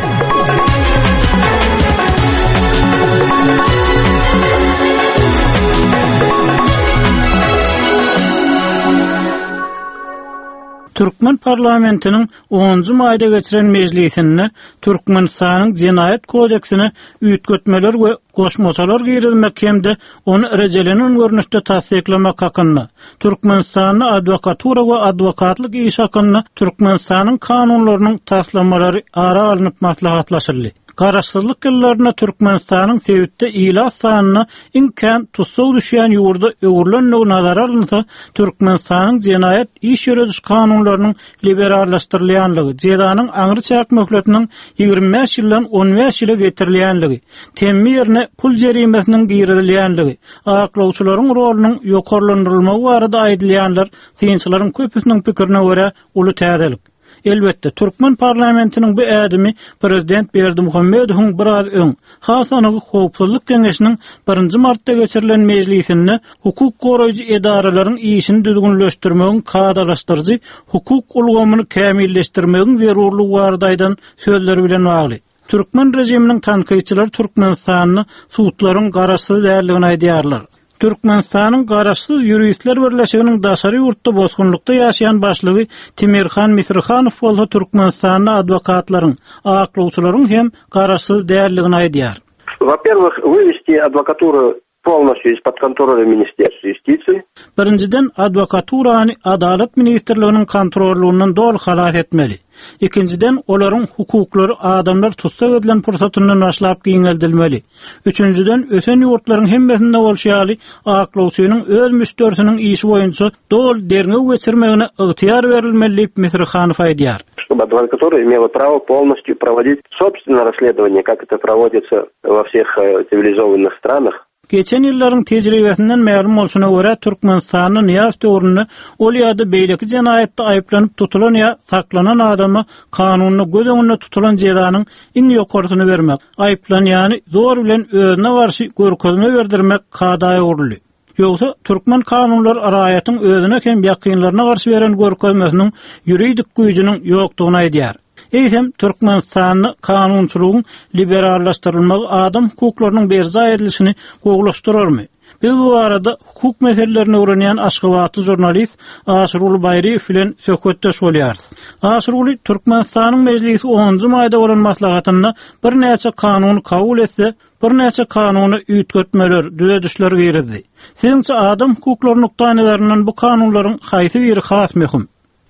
Türkmen parlamentiniň 10-njy maýda geçiren mejlisinde Türkmenistanyň Jinayet kodeksine üýtgetmeler we goşmaçalar girilmek hemde onu rejelenen görnüşde tasdiklemek hakkında, Türkmenistanyň adwokatura we adwokatlyk iş hakkında Türkmenistanyň kanunlarynyň taslammalary ara alınıp maslahatlaşyldy. Garaşsyzlyk ýyllaryna Türkmenistanyň Sewitde ila sanyna imkan tutsaw düşýän ýurda öwürlenligi nazara alynsa, Türkmenistanyň jinayet iş ýürüş kanunlarynyň liberallashdyrylýanlygy, jezanyň aňry çäk möhletiniň 25 ýyldan 15 ýyla getirilýänligi, temme ýerine pul jerimesiniň girilýänligi, aklawçylaryň rolunyň ýokarlandyrylmagy barada aýdylýanlar synçylaryň köpüsiniň pikirine görä uly täzelik. Elbette Türkmen parlamentiniň bu ädimi prezident Berdimuhammedowyň biraz öň Hasanyň howpsuzlyk keňeşiniň 1-nji martda geçirilen mejlisinde hukuk goraýjy edaralaryň işini düzgünleşdirmegiň kadalaşdyrjy hukuk ulgamyny kämilleşdirmegiň zerurlygy baradaýdan sözleri bilen bagly. Türkmen rejiminiň tanqyçylar Türkmenistanyny suwtlaryň garaşsyz därligini aýdýarlar. Türkmenistanyň garaşsyz ýuristler birleşiginiň daşary ýurtda bozgunlukda ýaşaýan başlygy Timirhan Misirhanow bolsa Türkmenistanyň adwokatlaryň, aklawçylaryň hem garaşsyz därligini aýdýar. Во-первых, вывести адвокатуру полностью из-под контроля Министерства юстиции. Birinciden adwokaturany Adalet Ministrliginiň kontrolundan dol halat etmeli. İkinciden olaryň hukuklary adamlar tutsa edilen pursatyndan başlap giňeldilmeli. Üçüncüden ösen ýurtlaryň hemmesinde bolşýaly aklawçynyň öz müşterisiniň işi boýunça dol derňe geçirmegine ygtyýar berilmeli diýip Misirhanow aýdýar. Чтобы адвокатура имела право полностью проводить собственное расследование, как это проводится во всех цивилизованных странах. Geçen ýyllaryň tejribesinden ma'lum bolşuna görä Türkmenistanyň ýaş döwründe ol ýa-da beýleki jinayetde aýplanyp tutulan ýa saklanan adama kanunyny göz öňünde tutulan jezanyň iň ýokarsyny bermek, aýplanýany zor bilen özüne garşy görkezme berdirmek kadaýy urly. Ýogsa türkmen kanunlar araýatyň özüne hem ýakynlaryna garşy beren görkezmesiniň ýuridik güýjüniň ýokdugyny aýdýar. Eýsem Türkmenistanyň kanunçylygyň liberallaşdyrylmagy adam hukuklarynyň berja edilişini goglaşdyrarmy? Biz bu arada hukuk meselelerini öwrenýän Aşgabatly jurnalist Aşyruly Baýryew bilen söhbetdeş bolýarys. Aşyruly Türkmenistanyň mejlisi 10-njy maýda bolan maslahatynda bir näçe kanuny kabul etse, bir näçe kanuny üýtgetmeler, düzedişler girdi. Siňçe adam hukuklarynyň nuktanelerinden bu kanunlaryň haýsy biri has möhüm?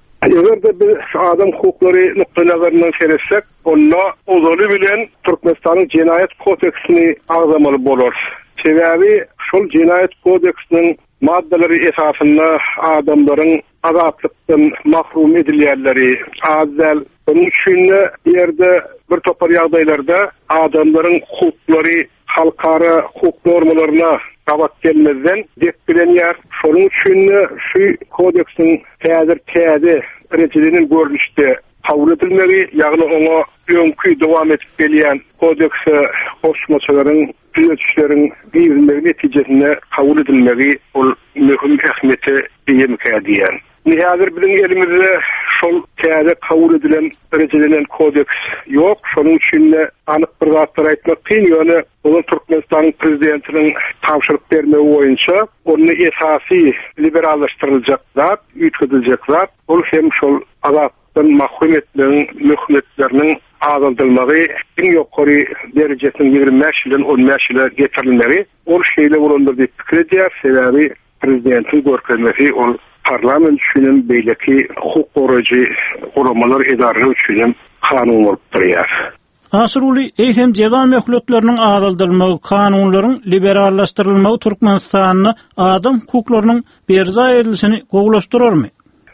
Eğer de adam hukukları noktalarından seyretsek, onunla ozolu bilen Türkmenistan'ın Cinayet Kodeksini ağzamalı bolur. Sebebi şol Cinayet Kodeksinin maddeleri esasında adamların azatlıktan mahrum edilýärleri azel. Onun için yerde bir topar ýagdaýlarda adamların hukukları halkara hukuk normalarına kavat gelmezden dekbilenýär. Şonun üçin şu kodeksin täze rejelinin görnüşde kabul edilmeli, ýagny oňa öňkü dowam etip gelýän kodekse goşmaçalaryň düýetçileriň girilmegi netijesinde kabul edilmeli, ol möhüm ähmiýeti ýemkädiýär. Häzir biziň elimizde şol täze kabul edilen rejelenen kodeks ýok. Şonuň üçin anyk bir zatlar aýtmak kyn, ýöne bunu Türkmenistanyň prezidentiniň tapşyryk bermegi boýunça onu esasy liberallaşdyrylacak zat, üýtgediljek zat, ol hem şol azatdan mahrum edilen möhmetleriniň azaldylmagy, iň ýokary derejesiniň 25 ýyldan 15 ýyla getirilmeli. Ol şeýle bolandyr diýip pikir edýär. Sebebi prezidentiň görkezmesi ol parlament üçin beýleki hukuk goraýjy ulamalar edarary üçin kanun bolup durýar. Aşyruly eýsem jeza möhletleriniň azaldylmagy, kanunlaryň liberallaşdyrylmagy Türkmenistanyň adam hukuklarynyň berja edilişini goglaşdyrarmy?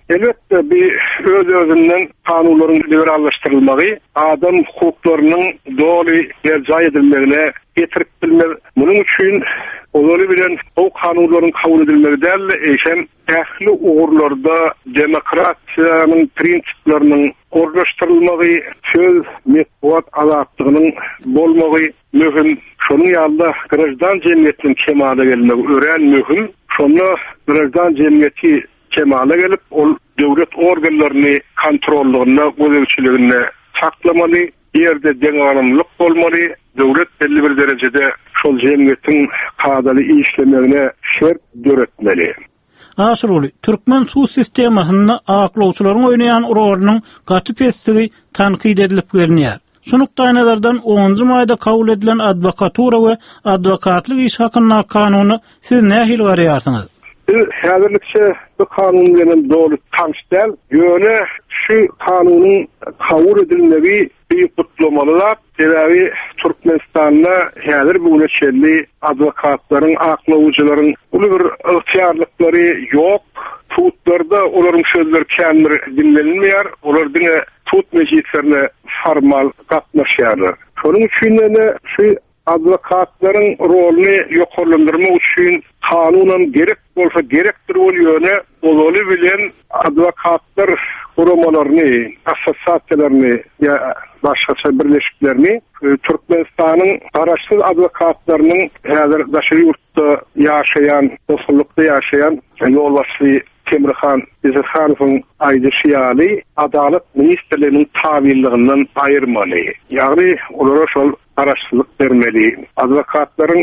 Elbette bir öz-özünden kanunların liberallaştırılmagy, adam hukuklarynyň doly ýerjy edilmegine getirip bilmek. Bunun üçin olary bilen o kanunlaryň kabul edilmegi däl, eşem ähli ugurlarda demokratiýanyň prinsiplarynyň ornaşdyrylmagy, söz metbuat azatlygynyň bolmagy möhüm. Şonuň ýalda grajdan jemgyýetiniň kemale gelmegi ören möhüm. Şonu grajdan jemgyýeti kemale gelip, ol döwlet organlaryny kontrollygyna, gözegçiligine saklamaly, ýerde deňaňlyk bolmaly, döwlet belli bir derejede şol jemgyýetiň kadaly işlemegine şert döretmeli. Aşuruly, Türkmen suw sistemasyna aklawçylaryň oýnaýan rolunyň gaty pessigi tanqid edilip gelýär. Şunukdaýnalardan 10-njy maýda kabul edilen advokatura we adwokatlyk iş hakyna kanuny siz nähil garaýarsyňyz? Häzirlikçe bu kanun bilen dolu tanışdal, ýöne şu kanunyň kabul edilmegi bir kutlamalar, sebebi Türkmenistanda häzir bugüne şerli adwokatlaryň, aklawçylaryň uly bir ygtyarlyklary ýok. Tutlarda olaryň sözleri kämir dinlenilmeýär, olar diňe tut meclislerine formal gatnaşýarlar. Şonuň üçin şu adwokatlaryň roluny ýokarlandyrmak üçin kanunan gerek bolsa gerekdir bolýany, oly bilen adwokatlar guramalaryny, assosiasiýalaryny ýa başgaça birleşiklerini Türkmenistanyň garaşsyz adwokatlarynyň häzir daşary ýurtda ýaşaýan, dostlukda ýaşaýan ýolbaşçy Temirhan Izirhanowyň aýdyşy Adalet Ministrliginiň tabirliginden aýyrmaly. Ýagny olara şol garaşsyzlyk bermeli. Adwokatlaryň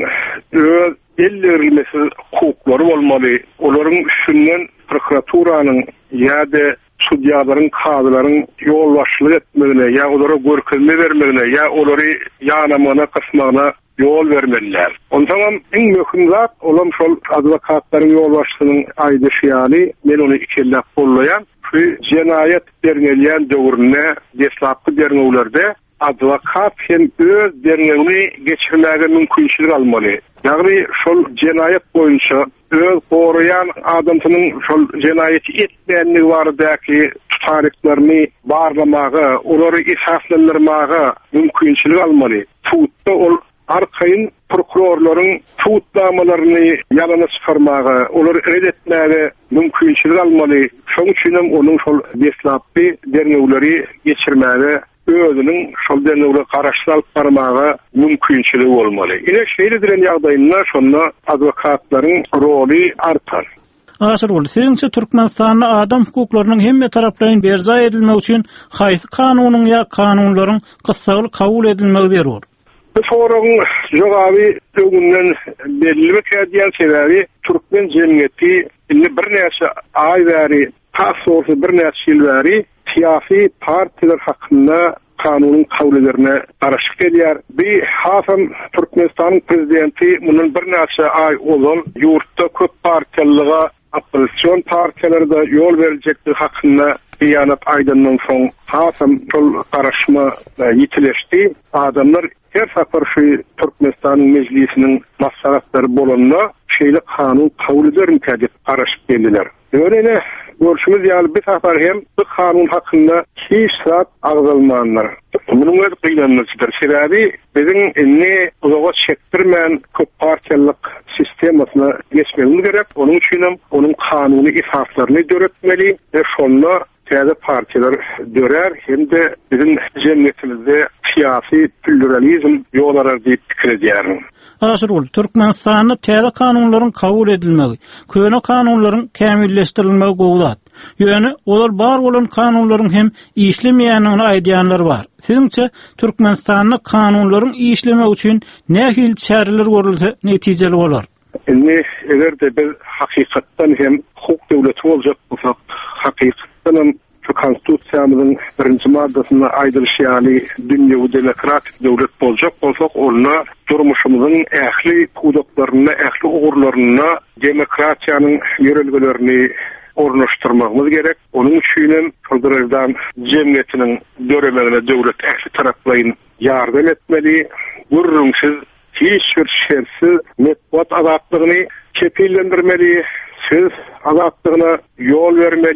öz ellerilmesi hukuklary bolmaly. Olaryň üstünden prokuraturanyň ýa-da sudýalaryň, kadylaryň ýolbaşçylyk etmegine, ýa olara görkezme bermegine, ýa olary ýanamana kysmagyna yol vermeliler. Ondan en möhüm zat olam şol adwokatlaryň ýolbaşçylygynyň aýdyşy, men onu ikellep gollaýan, şu jenayet bergelýän döwrüne deslapky derňewlerde adwokat hem öz derňewini geçirmäge mümkinçilik almaly. Ýagny şol jenayet boýunça öz goraýan adamsynyň şol jenayeti etmänligi baradaky tutaryklaryny barlamagy, olary isaslandyrmagy mümkinçilik almaly. Tutda ol arkayın prokurorlaryň tutlamalaryny ýalana çykarmagy, olary redetmäge mümkinçilik almaly. Şoň üçin onuň şol deslapy derňewleri geçirmäge özüniň şol derňewleri garaşsyz alyp barmagy mümkinçiligi bolmaly. Ine şeýle diren ýagdaýynda şonda adwokatlaryň roly artar. Aşyruly, siňçe Türkmenistanda adam hukuklarynyň hemme taraplaryň berza edilmegi üçin haýsy kanunyň ýa kanunlaryň gysgaly kabul edilmegi berýär? Bu soruň jogaby öňünden belli edýän sebebi Türkmen jemgyýeti bir näçe aý bäri, taýsy bir näçe ýyl bäri siyasi partiler hakkında kanunun kavlilerine karışık gelýär. Bir hasam Türkmenistan'ın prezidenti bunun bir näçe ay olun yurtta köp partiyalyga opozisyon partiyaları da yol verecekti hakkında beýanat aýdandan soň hasam şol garaşma ýitileşdi. Adamlar her safar şu Türkmenistan'ın meclisinin maslahatlary bolanda şeýle kanun kabul ederim diýip garaşyp geldiler. Öyle görüşümüz ýaly bir safar hem bu kanun hakkında hiç saat agzalmanlar. Bunun öz gynanmaçydyr. Sebebi biziň inni uzağa çekdirmän köp partiýalyk sistemasyna geçmegimiz gerek. Onun üçin onun kanuny ifaslaryny döretmeli we şonda täze partiýalar dörer hem de biziň jemgyýetimizde siyasi pluralizm ýolara diýip pikir edýärin. Aşyruly, Türkmenistanda täze kanunlaryň kabul edilmegi, köne kanunlaryň kämilleşdirilmegi gowdat. Ýöne olar bar bolan kanunlaryň hem işlemeýänini aýdýanlar bar. Siňçe Türkmenistanda kanunlaryň işlemegi üçin nähil çäreler görülse netijeli bolar? Egerde biz hakykatdan hem hukuk döwleti boljak bolsak, hakykatdan şu konstitusiýamyzyň 1-nji maddasyna aýdylşy, ýani dünýäwi demokratik döwlet boljak bolsak, onda durmuşymyzyň ähli hukuklaryna, ähli ugurlaryna demokratiýanyň ýörelgelerini ornaşdyrmagymyz gerek. Onun üçin Kırgızstan jemgyýetiniň döremegine döwlet ähli taraplaryň ýardam etmeli, gurrunçyz, hiç bir şersiz metbuat azatlygyny kepillendirmeli, söz azatlygyna yol vermeli,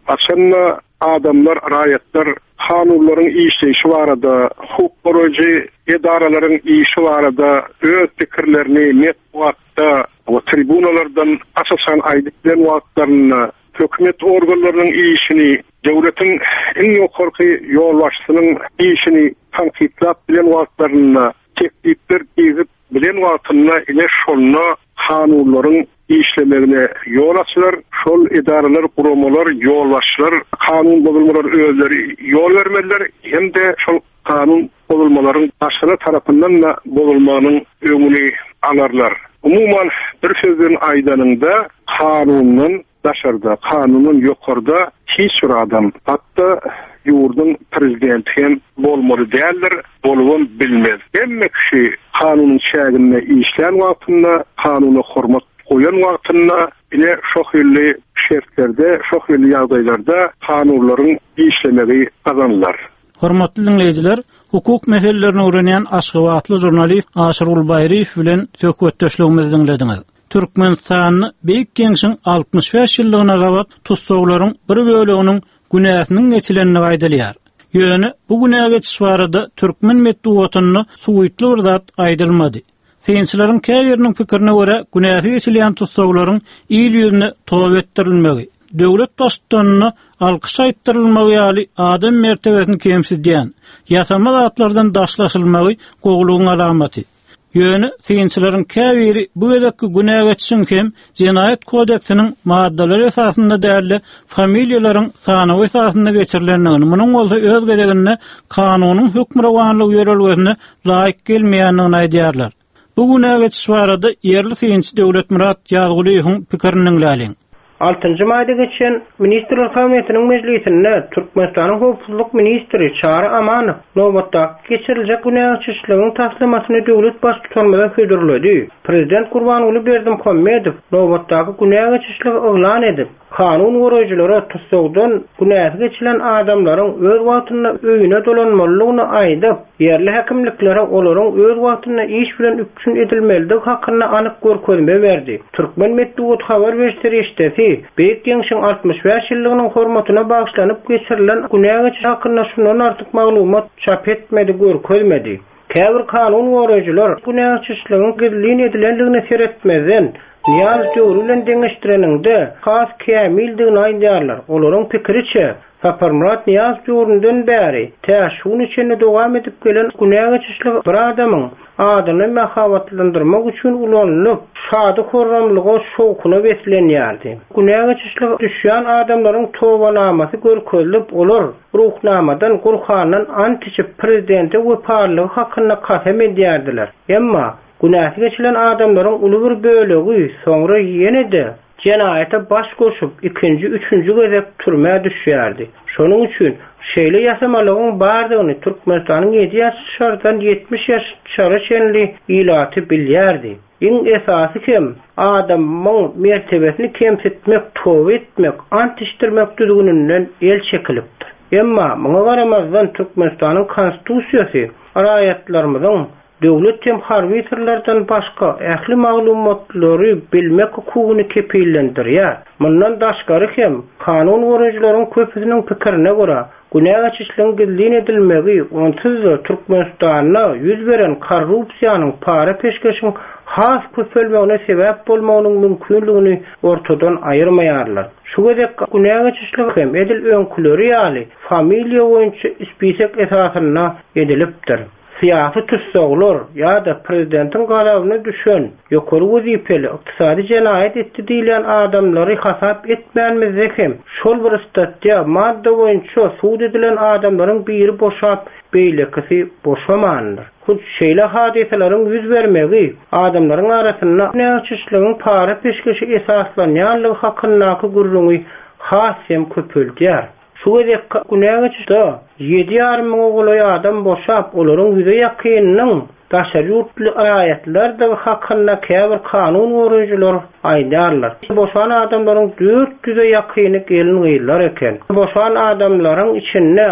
Aslında adamlar, rayetler kanunların işleyişi barada, hukuk korucu idaraların işi barada öz fikirlerini net vaqtda o tribunalardan asasan aydıklan vaqtlarını, hükümet organlarının işini, devletin en yukarı yolbaşçısının işini tankitlap bilen vaqtlarını, teklifler gizip bilen vaqtlarına ile şonuna kanunların işlemlerine yol açılar, şol idareler, kurumalar, yolbaşçılar, kanun bozulmalar özleri yol vermeliler, hem de şol kanun bozulmaların başkaları tarafından da bozulmanın ömünü alarlar. Umuman bir sözün aydanında kanunun daşarda, kanunun yukarıda hiç bir adam, hatta yurdun prezidenti hem bolmalı değerler, boluvun bilmez. Emme kişi kanunun şägine işleyen vaktinde, kanuna hormat koyan vaktinde, ile şohilli şertlerde, şohilli yağdaylarda kanunların işlemeyi kazanırlar. Hormatly dinleyijiler, hukuk meselelerini öğrenen aşgabatly jurnalist Aşyr Ulbaýryw bilen söhbetdeşligimizi dinlediňiz. Türkmenistanyny Beýik Geňşiň 65 ýyllygyna gabak tutsaglaryň bir böleginiň günäsiniň geçilenini gaýdalýar. Ýöne bu günäge geçiş barada türkmen medeniýetini suwitly bir zat aýdylmady. Senslerin käýeriniň pikirine görä günäsi geçilen tutsaglaryň ýyl ýüzüne towap etdirilmegi, döwlet dostlaryny alkyş aýtdyrylmagy ýaly adam mertebesini kemsizdiýän, ýasama zatlardan daşlaşylmagy gowlugyň alamaty. Ýöne senslerin käýeri bu gedekki günäge geçişiň hem Jenaýat kodeksiniň maddalary esasynda däli familiýalaryň sanawy esasynda geçirilendigini, munyň bolsa öz gedeginde kanunyň hükmrawanlygy ýörelgesine laýyk gelmeýändigini aýdýarlar. Bu günäge geçiş barada ýerli sensçi Döwlet Murat Ýazgulyýyň pikirini dinläliň. 6-njy maýda geçen Ministrler Kabinetiniň mejlisinde Türkmenistanyň howpsuzlyk ministri Çara Amanow nowbatda geçiriljek günäge geçişligiň taslamasyny döwlet baş tutanmadan hödürledi. Prezident Gurbanuly Berdimuhammedow nowbatdaky günäge geçişligi oglan edip, kanun goraýjylary tutsagdan günäge geçilen adamlaryň öz wagtyna öýüne dolanmalygyny aýdyp, ýerli häkimliklere olaryň öz wagtyna iş bilen üpçün edilmeligi hakyna anyk görkezme berdi. Türkmen medeniýet habar berýärdi. Beýik Geňşiň 65 ýyllygynyň hormatyna bagyşlanyp geçirilen günäge geçiş hakyna şundan artyk maglumat çap etmedi, görkezmedi. Käbir kanun goraýjylar günäge geçişligiň gizlin edilendigini seretmeden Niyaz döwrülen deňeşdireninde has kämildigini aýdýarlar. Olaryň pikiriçe, Saparmurat Niyaz döwründen bäri täşgün içinde dowam edip gelen günäge geçişli bir adamyň adyny mahabatlandyrmak üçin ulanyp, şady horramlygy şowkuny beslenýärdi. Günäge geçişli düşýän adamlaryň towbanamasy görkezilip, olar ruhnamadan Gurhanan antiçi prezidenti weparlygy hakyna kasem edýärdiler. Emma günäsi geçilen adamlaryň uly bir bölegi soňra ýene-de jenaýata baş goşup ikinji, üçüncü gezek türmäge düşýärdi. Şonuň üçin şeýle ýasamalygyň bardygyny Türkmenistanyň 7 ýaşlardan 70 ýaşlara çenli ilaty bilýärdi. Iň esasy kim? Adamyň mertebesini kemsitmek, towap etmek, antişdirmek düzgününden el çekilipdir. Emma muňa garamazdan Türkmenistanyň konstitusiýasy raýatlarymyzyň döwlet hem harby sirlerden başga ähli maglumatlary bilmek hukugyny kepillendirýär. Mundan daşgary hem kanun goraýjylaryň köpüsiniň pikirine görä, günäge geçişligiň gizlin edilmegi onsuz Türkmenistanda ýüz beren korrupsiýanyň para peşkeşiň has köpelmegine sebäp bolmagynyň mümkinligini ortadan aýyrmaýarlar. Şu gedek günäge geçişligi hem edil öňküleri ýaly familiýa boýunça ispisek esasyna edilipdir. Siyasi tutsaglar ýa-da prezidentin garawyna düşen ýokary wezipeli ykdysady jenaýat etdi diýilen adamlary hasap etmänmizde hem şol bir statýa madda boýunça suud edilen adamlaryň biri boşap beýlekisi boşamandyr. Bu şeýle hadiselerin ýüz bermegi adamlaryň arasynda näçişligiň para peşkeşi esaslanýanlygy hakyndaky gurrungy has hem köpüldýär. Şu gedek günäge geçişde 7,5 miň oglaý adam boşap, olaryň ýüze ýakynyň daşary ýurtly aýatlar da hakynda käbir kanun goraýjylar aýdýarlar. Boşan adamlaryň 400'e ýakyny gelin gyýlar eken. Boşan adamlaryň içinde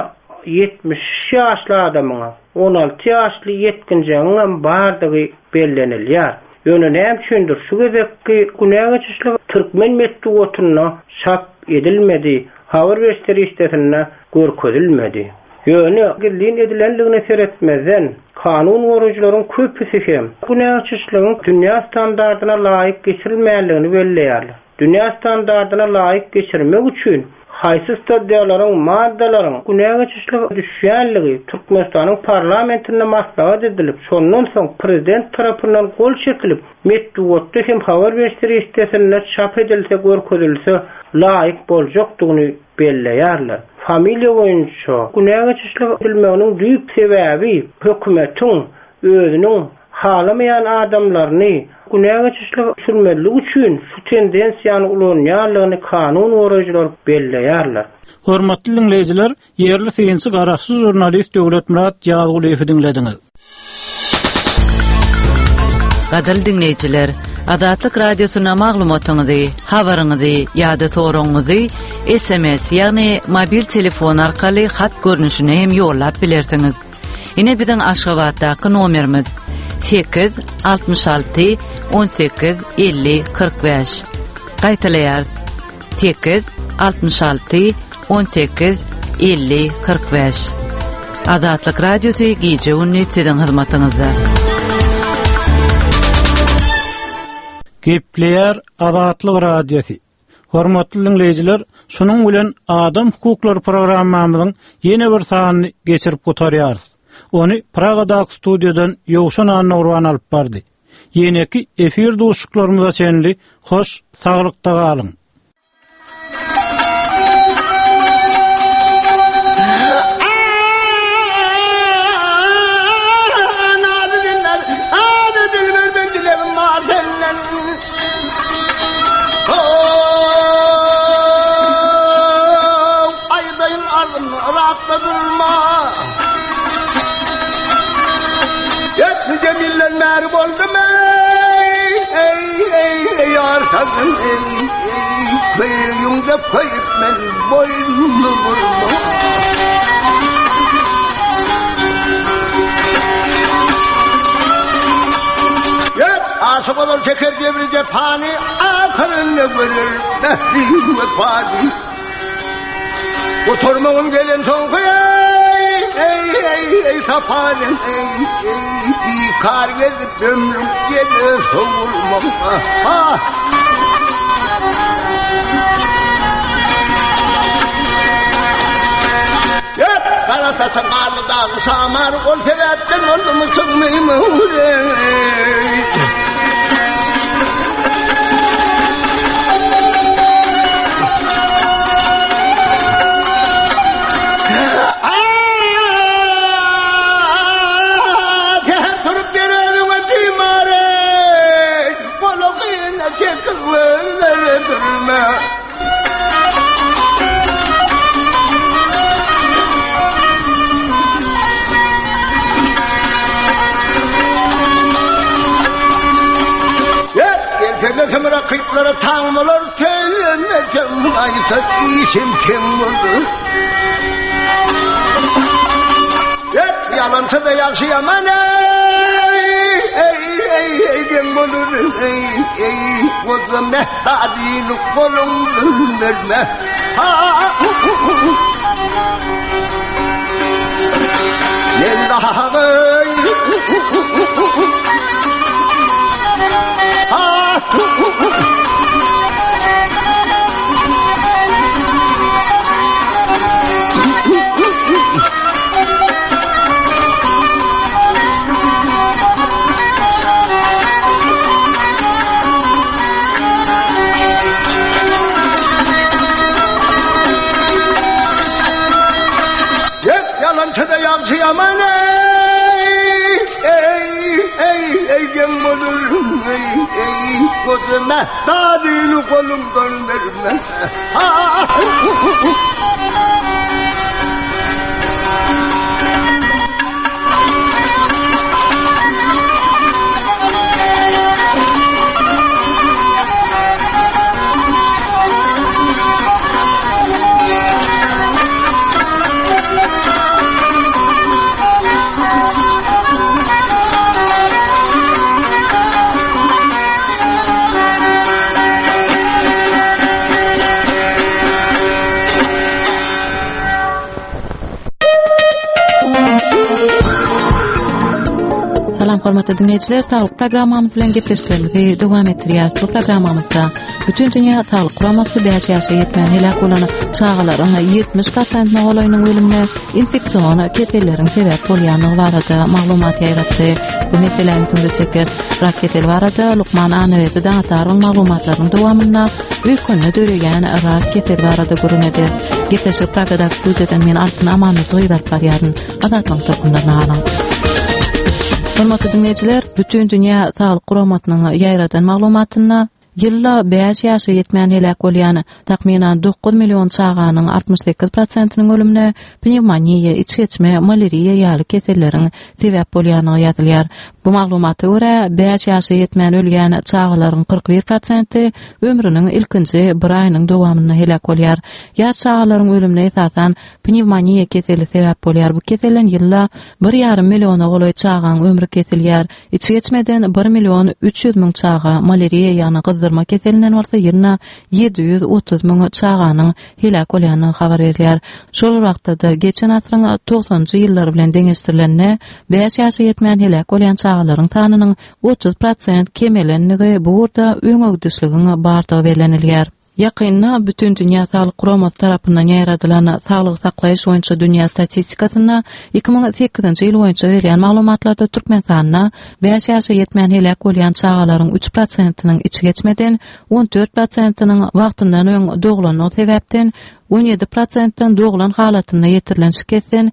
70 ýaşly adamyň, 16 ýaşly ýetkinjiň bardygy bellenilýär. Ýöne näme üçindir? Şu gedekki günäge geçişli Türkmen medeniýetine şap edilmedi. habar beşleri istetinne görkezilmedi. Ýöne gildiğin edilenligine seretmezden kanun gorucuların köpüsü hem günahçılıgyň dünýä standardyna laýyk geçirilmeýänligini belleýärler. Dünýä standardyna laýyk geçirmek üçin haýsy stadiýalaryň maddalaryň günahçylygy düşýänligi Türkmenistanyň parlamentinde maslahat edilip, şondan soň prezident tarapyndan gol çekilip, metduatda hem habar beşleri istesinler çap edilse görkezilse laýyk boljakdygyny belleýärler. Familiýa boýunça günahçylyk edilmeginiň düýük sebäbi hökümetiň özüniň halamayan adamlaryny günahçylyk sürmeligi üçin şu tendensiýany ulanýanlygyny kanun gorucular belleýärler. Hormatly dinleýijiler, ýerli synçy garaşsy jurnalist Döwletmurat Ýazgulyýew dinlediňiz. Gaderli dinleýijiler, Adatlyk radiosyna maglumatyňyzy, habaryňyzy ýa-da soragyňyzy SMS ýagny mobil telefon arkaly hat görnüşine hem ýollap bilersiňiz. Ine biziň Aşgabatdaky nomerimiz 8 66 18 50 45. Gaýtaýarys 8 66 18 50 45. Adatlyk radiosy gije ünni siziň hyzmatyňyzda. Gepleýär Adatlyk radiosi. Hormatly dinleýijiler, şunuň bilen Adam hukuklary programmamyzyň ýene bir sanyny geçirip gotarýarys. Ony Pragadaky studiýadan Ýowşan Nurwan alyp bardy. Ýene-ki efir duşuklarymyza çenli hoş saglykda galyň. Cemiller boldum ey yarsazım kıyımda koyup men boynumu vurma aşık olur çeker devri cephani akırını vurur nehri ve padi oturmağım gelen son ey saparım bir kar verip ömrüm gelir soğurmam Galatasaray Karlı'da Samar ol sebepten oldu mu çıkmayayım Elfemetim rakipleri tanrılar söylemedim ayta işim kim oldu Yalancı da yakşı yaman kim olur Kozu mehtadini kolumdun verme Lillahi Yalancı da yakşı yaman gem bulurum kozu mehtadini kolumdan verme Salam hormatly dinleyijiler, sağlyk programmamyz bilen gepleşiklerimizi dowam etdirýär. Bu programmamyzda bütün dünýä sağlyk guramasy 5 ýaşa ýetmän helak bolan çağalaryň 70%-ny golaýynyň ölümine infeksion kesellerin sebäp bolýanyny barada maglumat ýaratdy. Bu meseleni tüňde rak ketel barada Lukman Anawezy daňataryň maglumatlarynyň dowamyna öýkünde döregän rak ketel barada görünedi. Gepleşik Pragada studiýadan men Altyn Amanowy ýerip barýaryn. Adatlyň tokunlaryny hormatly dinleyijiler, bütün dünýä sağlyk guramatynyň ýaýradan maglumatyna ýylla 5 ýaşa ýetmän helak bolýan takminan 9 million çağanyň 68%-nyň ölümine pnevmoniýa, içgeçme, malariýa ýaly keselleriň sebäp bolýanyny ýazylýar. Bu maglumata görä 5 ýaşa ýetmän ölýän çağalaryň 41%-i ömrüniň ilkinji 1 aýynyň dowamyna helak bolýar. Ýaş çağalaryň ölümine esasan pnevmoniýa keseli sebäp bolýar. Bu keselen ýylla 1,5 milliona golaý çağanyň ömrü kesilýär. İçgeçmeden 1 million 300 000 çağa malariýa ýany gyzdyrma keselinden bolsa ýerine 730 000 çağanyň helak bolýanyny habar berýär. Şol wagtda geçen asyryň 90-njy ýyllary bilen deňeşdirilende 5 ýaşa ýetmän helak bolýan çağalaryň sanynyň 30% kemelenligi bu urda öňögdüşligini bardygy belenilýär. Ýakynda bütün dünýä sağlyk guramasy tarapyndan ýaradylan sağlyk saklaýyş boýunça dünýä statistikasyna 2008-nji ýyl boýunça berilen maglumatlarda Türkmenistanda 5 ýaşa ýetmän helak bolýan çağalaryň 3%-nyň içi geçmeden 14%-nyň wagtyndan öň dogulanyny sebäpden 17%-den doglan halatyna ýetirilen şikesen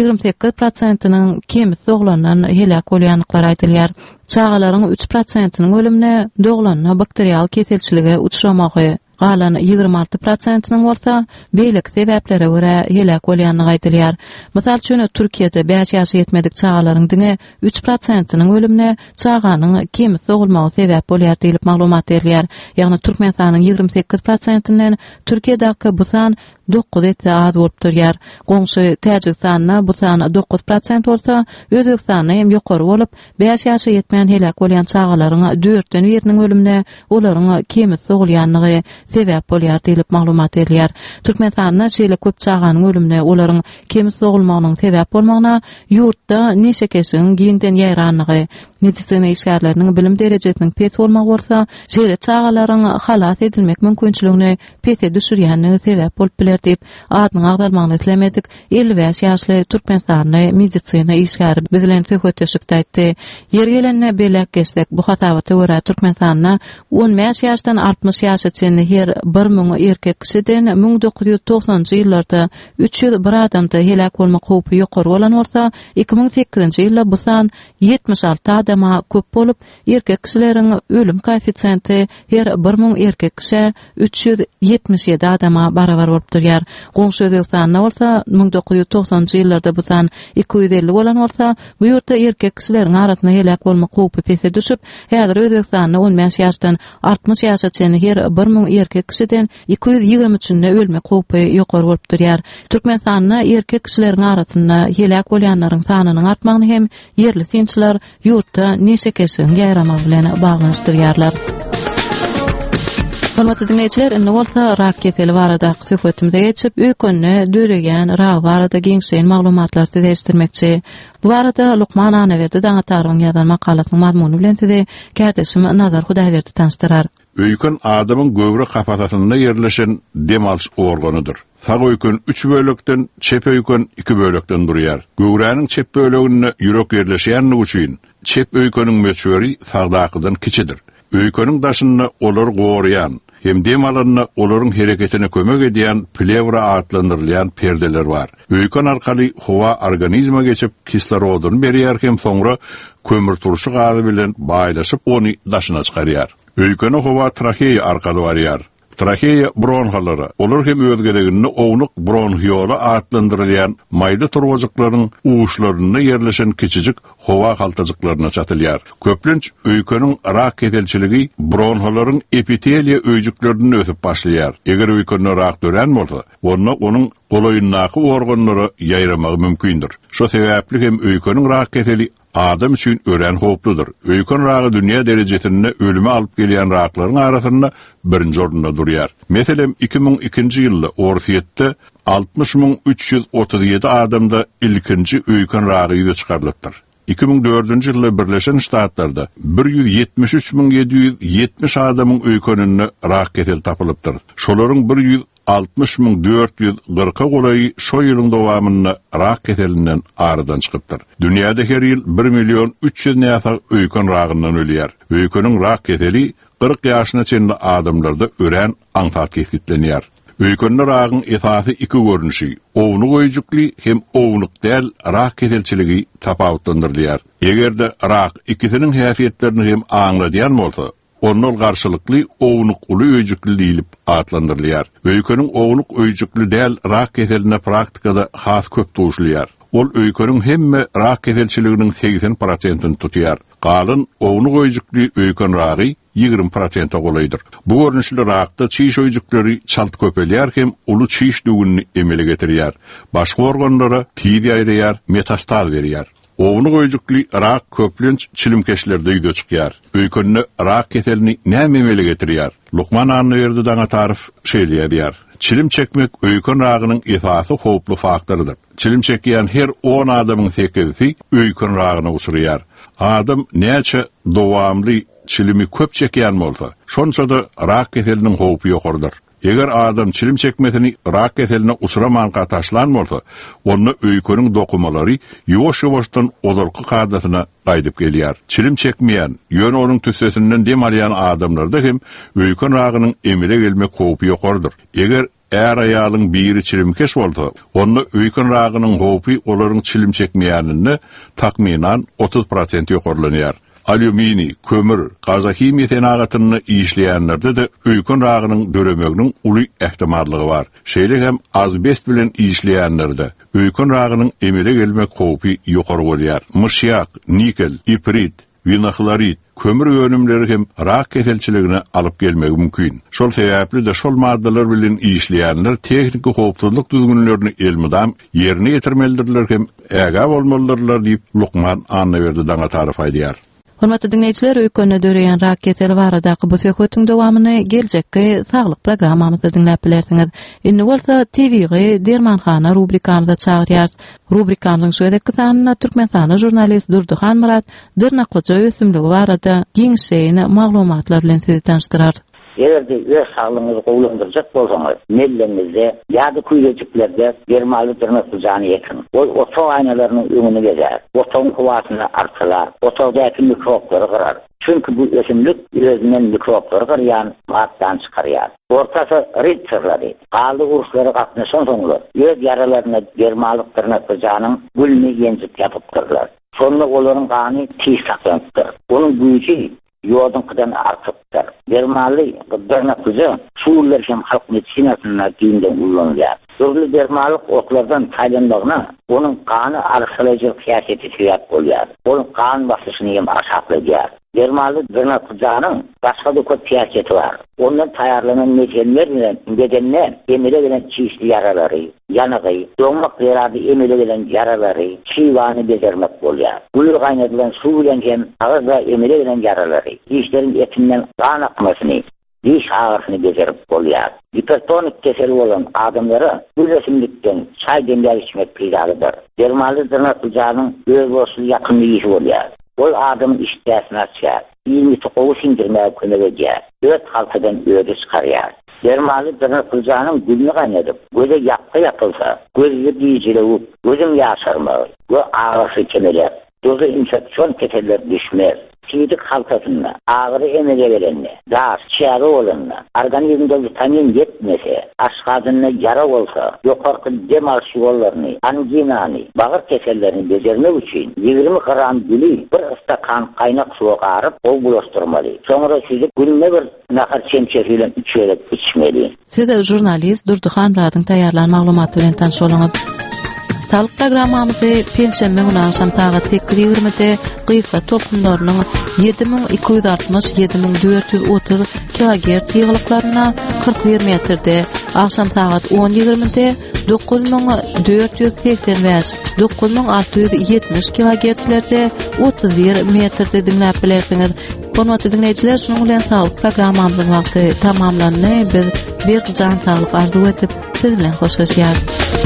28%-nyň kemisi doglandan helak bolýanlyklary aýdylýar. Çağalaryň 3%-nyň ölümine doglanyna bakterial keselçilige uçramagy galan 26%-nyň bolsa beýlik sebäplere görä helak bolýanyny aýdylýar. Mysal üçin Türkiýede 5 ýaşa ýetmedik çağalaryň diňe 3%-nyň ölümine çağanyň kemisi dogulmagy sebäp bolýar diýilip maglumat berilýär. Ýagny Türkmenistanyň 28%-inden Türkiýedäki bu san 9 etse az bolup durýar. Goňşy Täjikistanda bu san 9% bolsa, Özbekistanda hem ýokary bolup 5 ýaşa ýetmän helak bolýan çağalaryň 4den biriniň ölümine olaryň kemisi dogulýanlygy sebäp bolýar diýilip maglumat berilýär. Türkmenistanda şeýle köp çağanyň ölümine olaryň kemisi dogulmagynyň sebäp bolmagyna ýurtda neşe kesiň giňden ýaýranlygy, medisina işgärleriniň bilim derejesiniň pes bolmagy bolsa, şeýle çağalaryň halas edilmek mümkinçiligini pese düşürýänligi sebäp bolup biler diýip adyny agdalmagyny islemedik. 55 ýaşly Türkmenistanyň medisina işgäri bilen söhbetleşikde aýtdy. Yer gelenne belek geçsek bu hasabaty görä Türkmenistanyň 15 ýaşdan 60 ýaşaçyny her 1000 erkek kişiden 1990-njy ýyllarda 301 adamda helak bolmak howpy ýokary bolan bolsa, 2008-nji ýylda bu san 76 adama köp bolup, erkek kişileriň ölüm koeffisienti her 1000 erkek kişi 377 adama barabar bolup durýar. Goňşy Özbekistanda bolsa 1990-njy ýyllarda bu san 250 bolan bolsa, bu ýurtda erkek kişileriň arasynda helak bolmak howpy pese düşüp, häzir Özbekistanda 15 ýaşdan 60 ýaşaçyny her 1000 erkek kişiden 223-nde ölmek howpy ýokary bolup durýar. Türkmenistanda erkek kişileriň arasynda helak bolýanlaryň sanynyň artmagyny hem yerli sinçiler ýurtda neşe kesiň ýaýrama bilen baglanşdyrýarlar. Hormatly dinleyijiler, indi bolsa rak keseli barada söhbetimize geçip, öýkünde döregän rak barada giňşeýin maglumatlar size eşitdirmekçi. Bu barada Lukman Anawezy daňataryň ýazan makalatynyň mazmuny bilen size kärdişim Nazar Hudaýberdi tanıştyrar. Öýkün adamyň göwre kapatatynda ýerleşen dem alış organydyr. Sag öýkün 3 bölekden, çep öýkün 2 bölekden durýar. Göwräniň çep böleginde ýürek ýerleşýänligi üçin çep öýküniň möçberi sagdakydan kiçidir. Öýküniň daşynda olar goýarýan, hem dem alanna olaryň hereketine kömek edýän plevra adlandyrylýan perdeler bar. Öýkün arkaly howa organizma geçip kislorodun berýär hem soňra kömür turşy gazy bilen baýlaşyp ony daşyna çykarýar. Öýküne howa tracheýa arkaly barýar. Tracheýa bronhalary, olar hem özgedeginde ownyk bronhiola adlandyrylýan maýda turwajaklaryň uwuşlarynda ýerleşen kiçijik howa haltajaklaryna çatylýar. Köplenç öýküniň rak keselçiligi bronhalaryň epiteliýa öýjüklerinden ösüp başlaýar. Eger öýkünde rak dören bolsa, onuň golaýyndaky organlary ýaýramagy mümkindir. Şo sebäpli hem öýküniň rak keseli adam üçün ören hopludur. Öýkün ragy dünýä derejesinde ölüme alyp gelýän raklaryň arasynda birinji orunda durýar. Meselem 2002-nji ýylda Orsiýetde 60.337 adamda ilkinji öýkün ragy ýüze çykarlypdyr. 2004-nji ýylda Birleşen Ştatlarda 173.770 adamyň öýkeninde rak keseli tapylypdyr. Şolaryň 160.440 golaýy şo ýylyň dowamynda rak keselinden aradan çykypdyr. Dünýäde her ýyl 1.300.000 öýken ragyndan ölýär. Öýkeniň rak keseli 40 ýaşyna çenli adamlarda ören aňtat kesitlenýär. Öýkenler ragyn esasy iki görnüşi, ownuq öýjükli hem ownuq däl rak keselçiligi tapawutlandyrylýar. Egerde rak ikisiniň häsiýetlerini hem aňladýan bolsa, onol garşylykly ownuqly öýjükli diýilip atlandyrylýar. Öýkeniň ownuq öýjükli däl rak keseline praktikada has köp duşulýar. Ol öýkeniň hemme rak keselçiliginiň 80%-ni tutýar. Galyn ownuq öýjükli öýken ragy 20% golaýdyr. Bu görnüşli rakda çiş öýjükleri çalt köpelýär hem uly çiş düğünni emele getirýär. Başga organlara tiýdi aýrýar, metastaz berýär. Ownuq öýjükli rak köplenç çilimkeşlerde ýüze çykýar. Öýkenine rak keselini näme emele getirýär? Luqman anny berdi daňa tarif şeýleýär. Çilim çekmek öýken ragynyň esasy howply faktorydyr. Çilim çekýän her 10 adamyň 8-i öýken ragyna uçurýar. Adam näçe dowamly çilimi köp çekýän bolsa, şonçada rak keseliniň howpy ýokardyr. Eger adam çilim çekmesini rak keseline uçuraman taşlan bolsa, onu öýkeniň dokumalary ýoş-ýoşdan ozalky kadasyna gaýdyp gelýär. Çilim çekmeýän, ýöne onuň tüssesinden dem alýan adamlarda hem öýken ragynyň emele gelmek howpy ýokardyr. Eger aýalyň biri çilimkeş bolsa, onu öýken ragynyň howpy olaryň çilim çekmeýänini takminan 30% ýokarlanýar. Alümini, kömür, gazahimiýa tenagatyny işleýänlerde de öýken ragynyň döremeginiň uly ähtimallygy bar. Şeýle hem azbest bilen işleýänlerde öýken ragynyň emele gelmek howpy ýokary bolýar. Myşyak, nikel, iprit, vinahlorit, kömür önümleri hem rak keselçiligine alıp gelmegi mümkin. Şol sebäpli de şol maddalar bilen işleýänler tehnik howpsuzlyk düzgünlerini elmydam ýerine ýetirmelidirler hem äga bolmalydylar diýip Luqman anna berdi daňa tarif aýdýar. Hormatly dinleýijiler, öýkende döreýän rak keseli baradaky bu söhbetiň dowamyny geljekki saglyk programmamyzda dinläp bilersiňiz. Indi bolsa TV-ge Dermanxana rubrikamyza çagyrýar. Rubrikamyň şu edeki sanyna Türkmensany jurnalist Durduhan Murat dyrnaklyja ösümligi barada giňşeýini maglumatlar bilen sizi tanıştyrar. Egerde öz sağlığınızı gowlandyrjak bolsaňyz, mellеңizde ýa-da küýlejiklerde bermali dyrnaklyjany ýetin. Ol oto aýnalarynyň öňüne gezer. Otoň kuwatyny artlar. Otogdaky mikroplary gyrar. Çünki bu ösümlik özünden mikroplary gyrýan matdan çykarýar. Ortasy ritserlary, galy uruşlary gatnaşan soňra öz ýaralaryna bermali dyrnaklyjanyň gülni ýenjip ýapypdyrlar. Sonra olaryň gany tiýip saklanıpdyr. Onuň güýji ýoğunkydan artypdyr. Bermali dyrnaklyja şuurlar hem halk medisinasyna diýende ullanýar. Türlü dermalyk oklardan taýlanmagyna onuň gany arşylaýjak häsiýeti sebäp bolýar. Onuň kan basyşyny hem aşaklaýar. Dermaly dyrnaklyjanyň başga da köp häsiýeti bar. Ondan taýarlanan mejenler bilen bedenler emele bilen çiýişli ýaralary, ýanagy, doňmak ýarady emele bilen ýaralary, çiýwany bezermek bolýar. Gül gaýnadylan suw bilen hem agyrda emele bilen ýaralary, dişleriň etinden kan akmasyny, diş ağrısyny bezerip bolýar. Hipertonik keseli bolan adamlara bu ösümlikden çay demler içmek piýdalydyr. Dermaly dyrnaklyjanyň öz boşlugy ýakynlygy bolýar. Ol adam işdäsini açýar. İlmi toqowy sindirmäge kömegedýär. Öt halkadan öýde çykarýar. Dermaly dyrnaklyjanyň gülni gaýnadyp, göze ýakka ýapylsa, gözü diýjilew, gözüm ýaşarmagy, we ağrysy kemeler. Doza infeksiyon keseller düşmez. Sidik halkasında ağrı emele verenle, gaz, çiğarı olanla, organizmde vitamin yetmese, aşkazında yara olsa, yukarı dem alış yollarını, anginani, bağır kesellerini becermek için 20 gram gülü bir ıstakan kaynak suya ağırıp ol bulaştırmalı. Sonra sidik gününe bir nakar çemçefiyle içerek içmeli. Size jurnalist Durduhan Murat'ın tayarlan maglumatlarını tanışolanıp, Sağlık programmamızı penşembe günü akşam saat 8:20'de Gıysa toplumlarının 7260-7430 kHz yığılıklarına 41 metrede, akşam saat 10:20'de 9485-9670 kHz'lerde 31 metrede dinläp bilersiňiz. Hormatly dinleýijiler, şonuň bilen sağlyk programmamyzyň wagty tamamlandy. Biz bir can sağlyk arzu etip siz bilen hoşlaşýar.